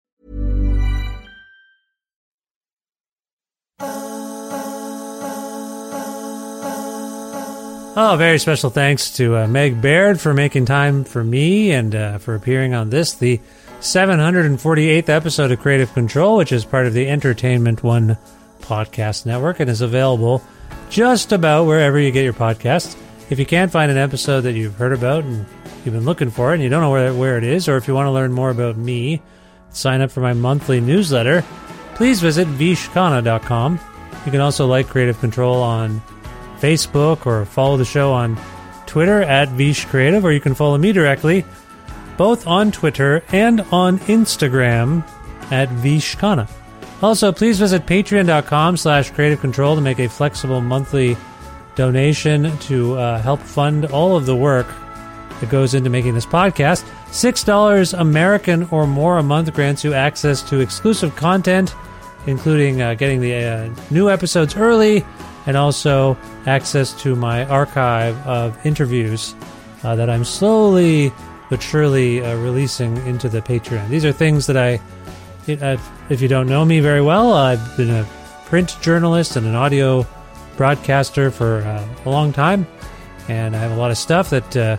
Oh, very special thanks to uh, Meg Baird for making time for me and uh, for appearing on this, the seven hundred forty-eighth episode of Creative Control, which is part of the Entertainment One podcast network and is available just about wherever you get your podcasts. If you can't find an episode that you've heard about and you've been looking for it and you don't know where, where it is, or if you want to learn more about me, sign up for my monthly newsletter, please visit vish khanna dot com. You can also like Creative Control on Facebook or follow the show on Twitter at Vish Creative, or you can follow me directly both on Twitter and on Instagram at Vish Khanna. Also, please visit patreon.com slash creative control to make a flexible monthly donation to uh, help fund all of the work that goes into making this podcast. six dollars American or more a month grants you access to exclusive content, including uh, getting the uh, new episodes early, and also access to my archive of interviews uh, that I'm slowly but surely uh, releasing into the Patreon. These are things that I, if you don't know me very well, I've been a print journalist and an audio broadcaster for uh, a long time, and I have a lot of stuff that uh,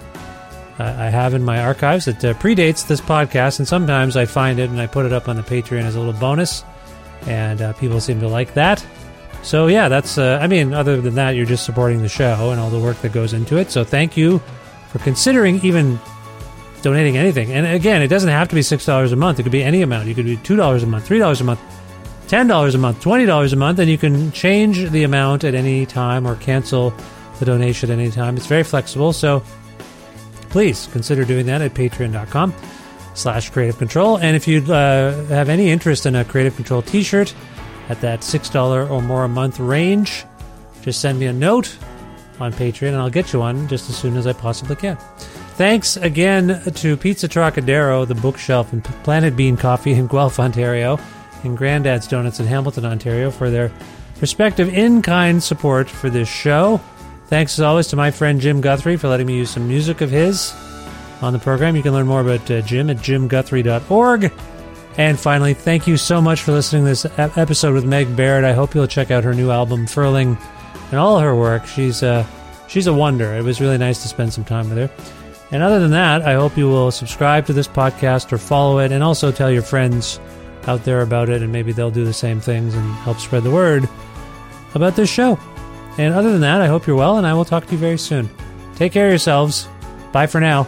I have in my archives that uh, predates this podcast, and sometimes I find it and I put it up on the Patreon as a little bonus, and uh, people seem to like that. So yeah, that's, uh, I mean, other than that, you're just supporting the show and all the work that goes into it. So thank you for considering even donating anything. And again, it doesn't have to be six dollars a month. It could be any amount. You could do two dollars a month, three dollars a month, ten dollars a month, twenty dollars a month, and you can change the amount at any time or cancel the donation at any time. It's very flexible. So please consider doing that at patreon.com slash creative control. And if you uh, have any interest in a Creative Control t-shirt at that six dollars or more a month range, just send me a note on Patreon and I'll get you one just as soon as I possibly can. Thanks again to Pizza Trocadero, The Bookshelf, and Planet Bean Coffee in Guelph, Ontario, and Grandad's Donuts in Hamilton, Ontario for their respective in-kind support for this show. Thanks as always to my friend Jim Guthrie for letting me use some music of his on the program. You can learn more about uh, Jim at jim guthrie dot org. And finally, thank you so much for listening to this episode with Meg Baird. I hope you'll check out her new album, Furling, and all her work. She's, uh, she's a wonder. It was really nice to spend some time with her. And other than that, I hope you will subscribe to this podcast or follow it, and also tell your friends out there about it, and maybe they'll do the same things and help spread the word about this show. And other than that, I hope you're well, and I will talk to you very soon. Take care of yourselves. Bye for now.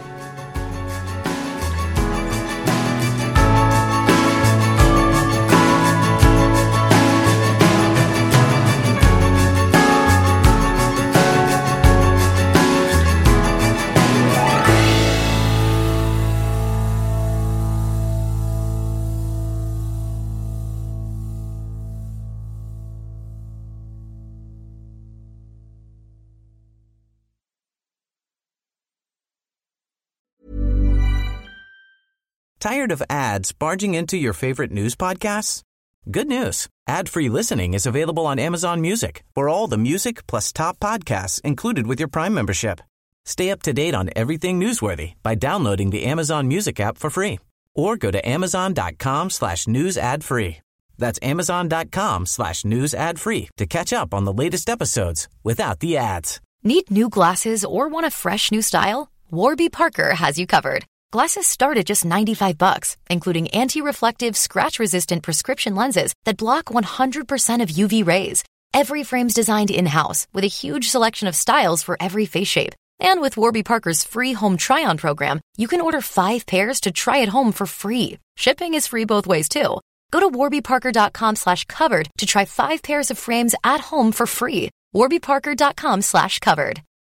Tired of ads barging into your favorite news podcasts? Good news. Ad-free listening is available on Amazon Music for all the music plus top podcasts included with your Prime membership. Stay up to date on everything newsworthy by downloading the Amazon Music app for free or go to amazon.com slash news ad free. That's amazon.com slash news ad free to catch up on the latest episodes without the ads. Need new glasses or want a fresh new style? Warby Parker has you covered. Glasses start at just ninety-five bucks, including anti-reflective, scratch-resistant prescription lenses that block one hundred percent of U V rays. Every frame's designed in-house with a huge selection of styles for every face shape. And with Warby Parker's free home try-on program, you can order five pairs to try at home for free. Shipping is free both ways, too. Go to warbyparker.com slash covered to try five pairs of frames at home for free. warbyparker.com slash covered.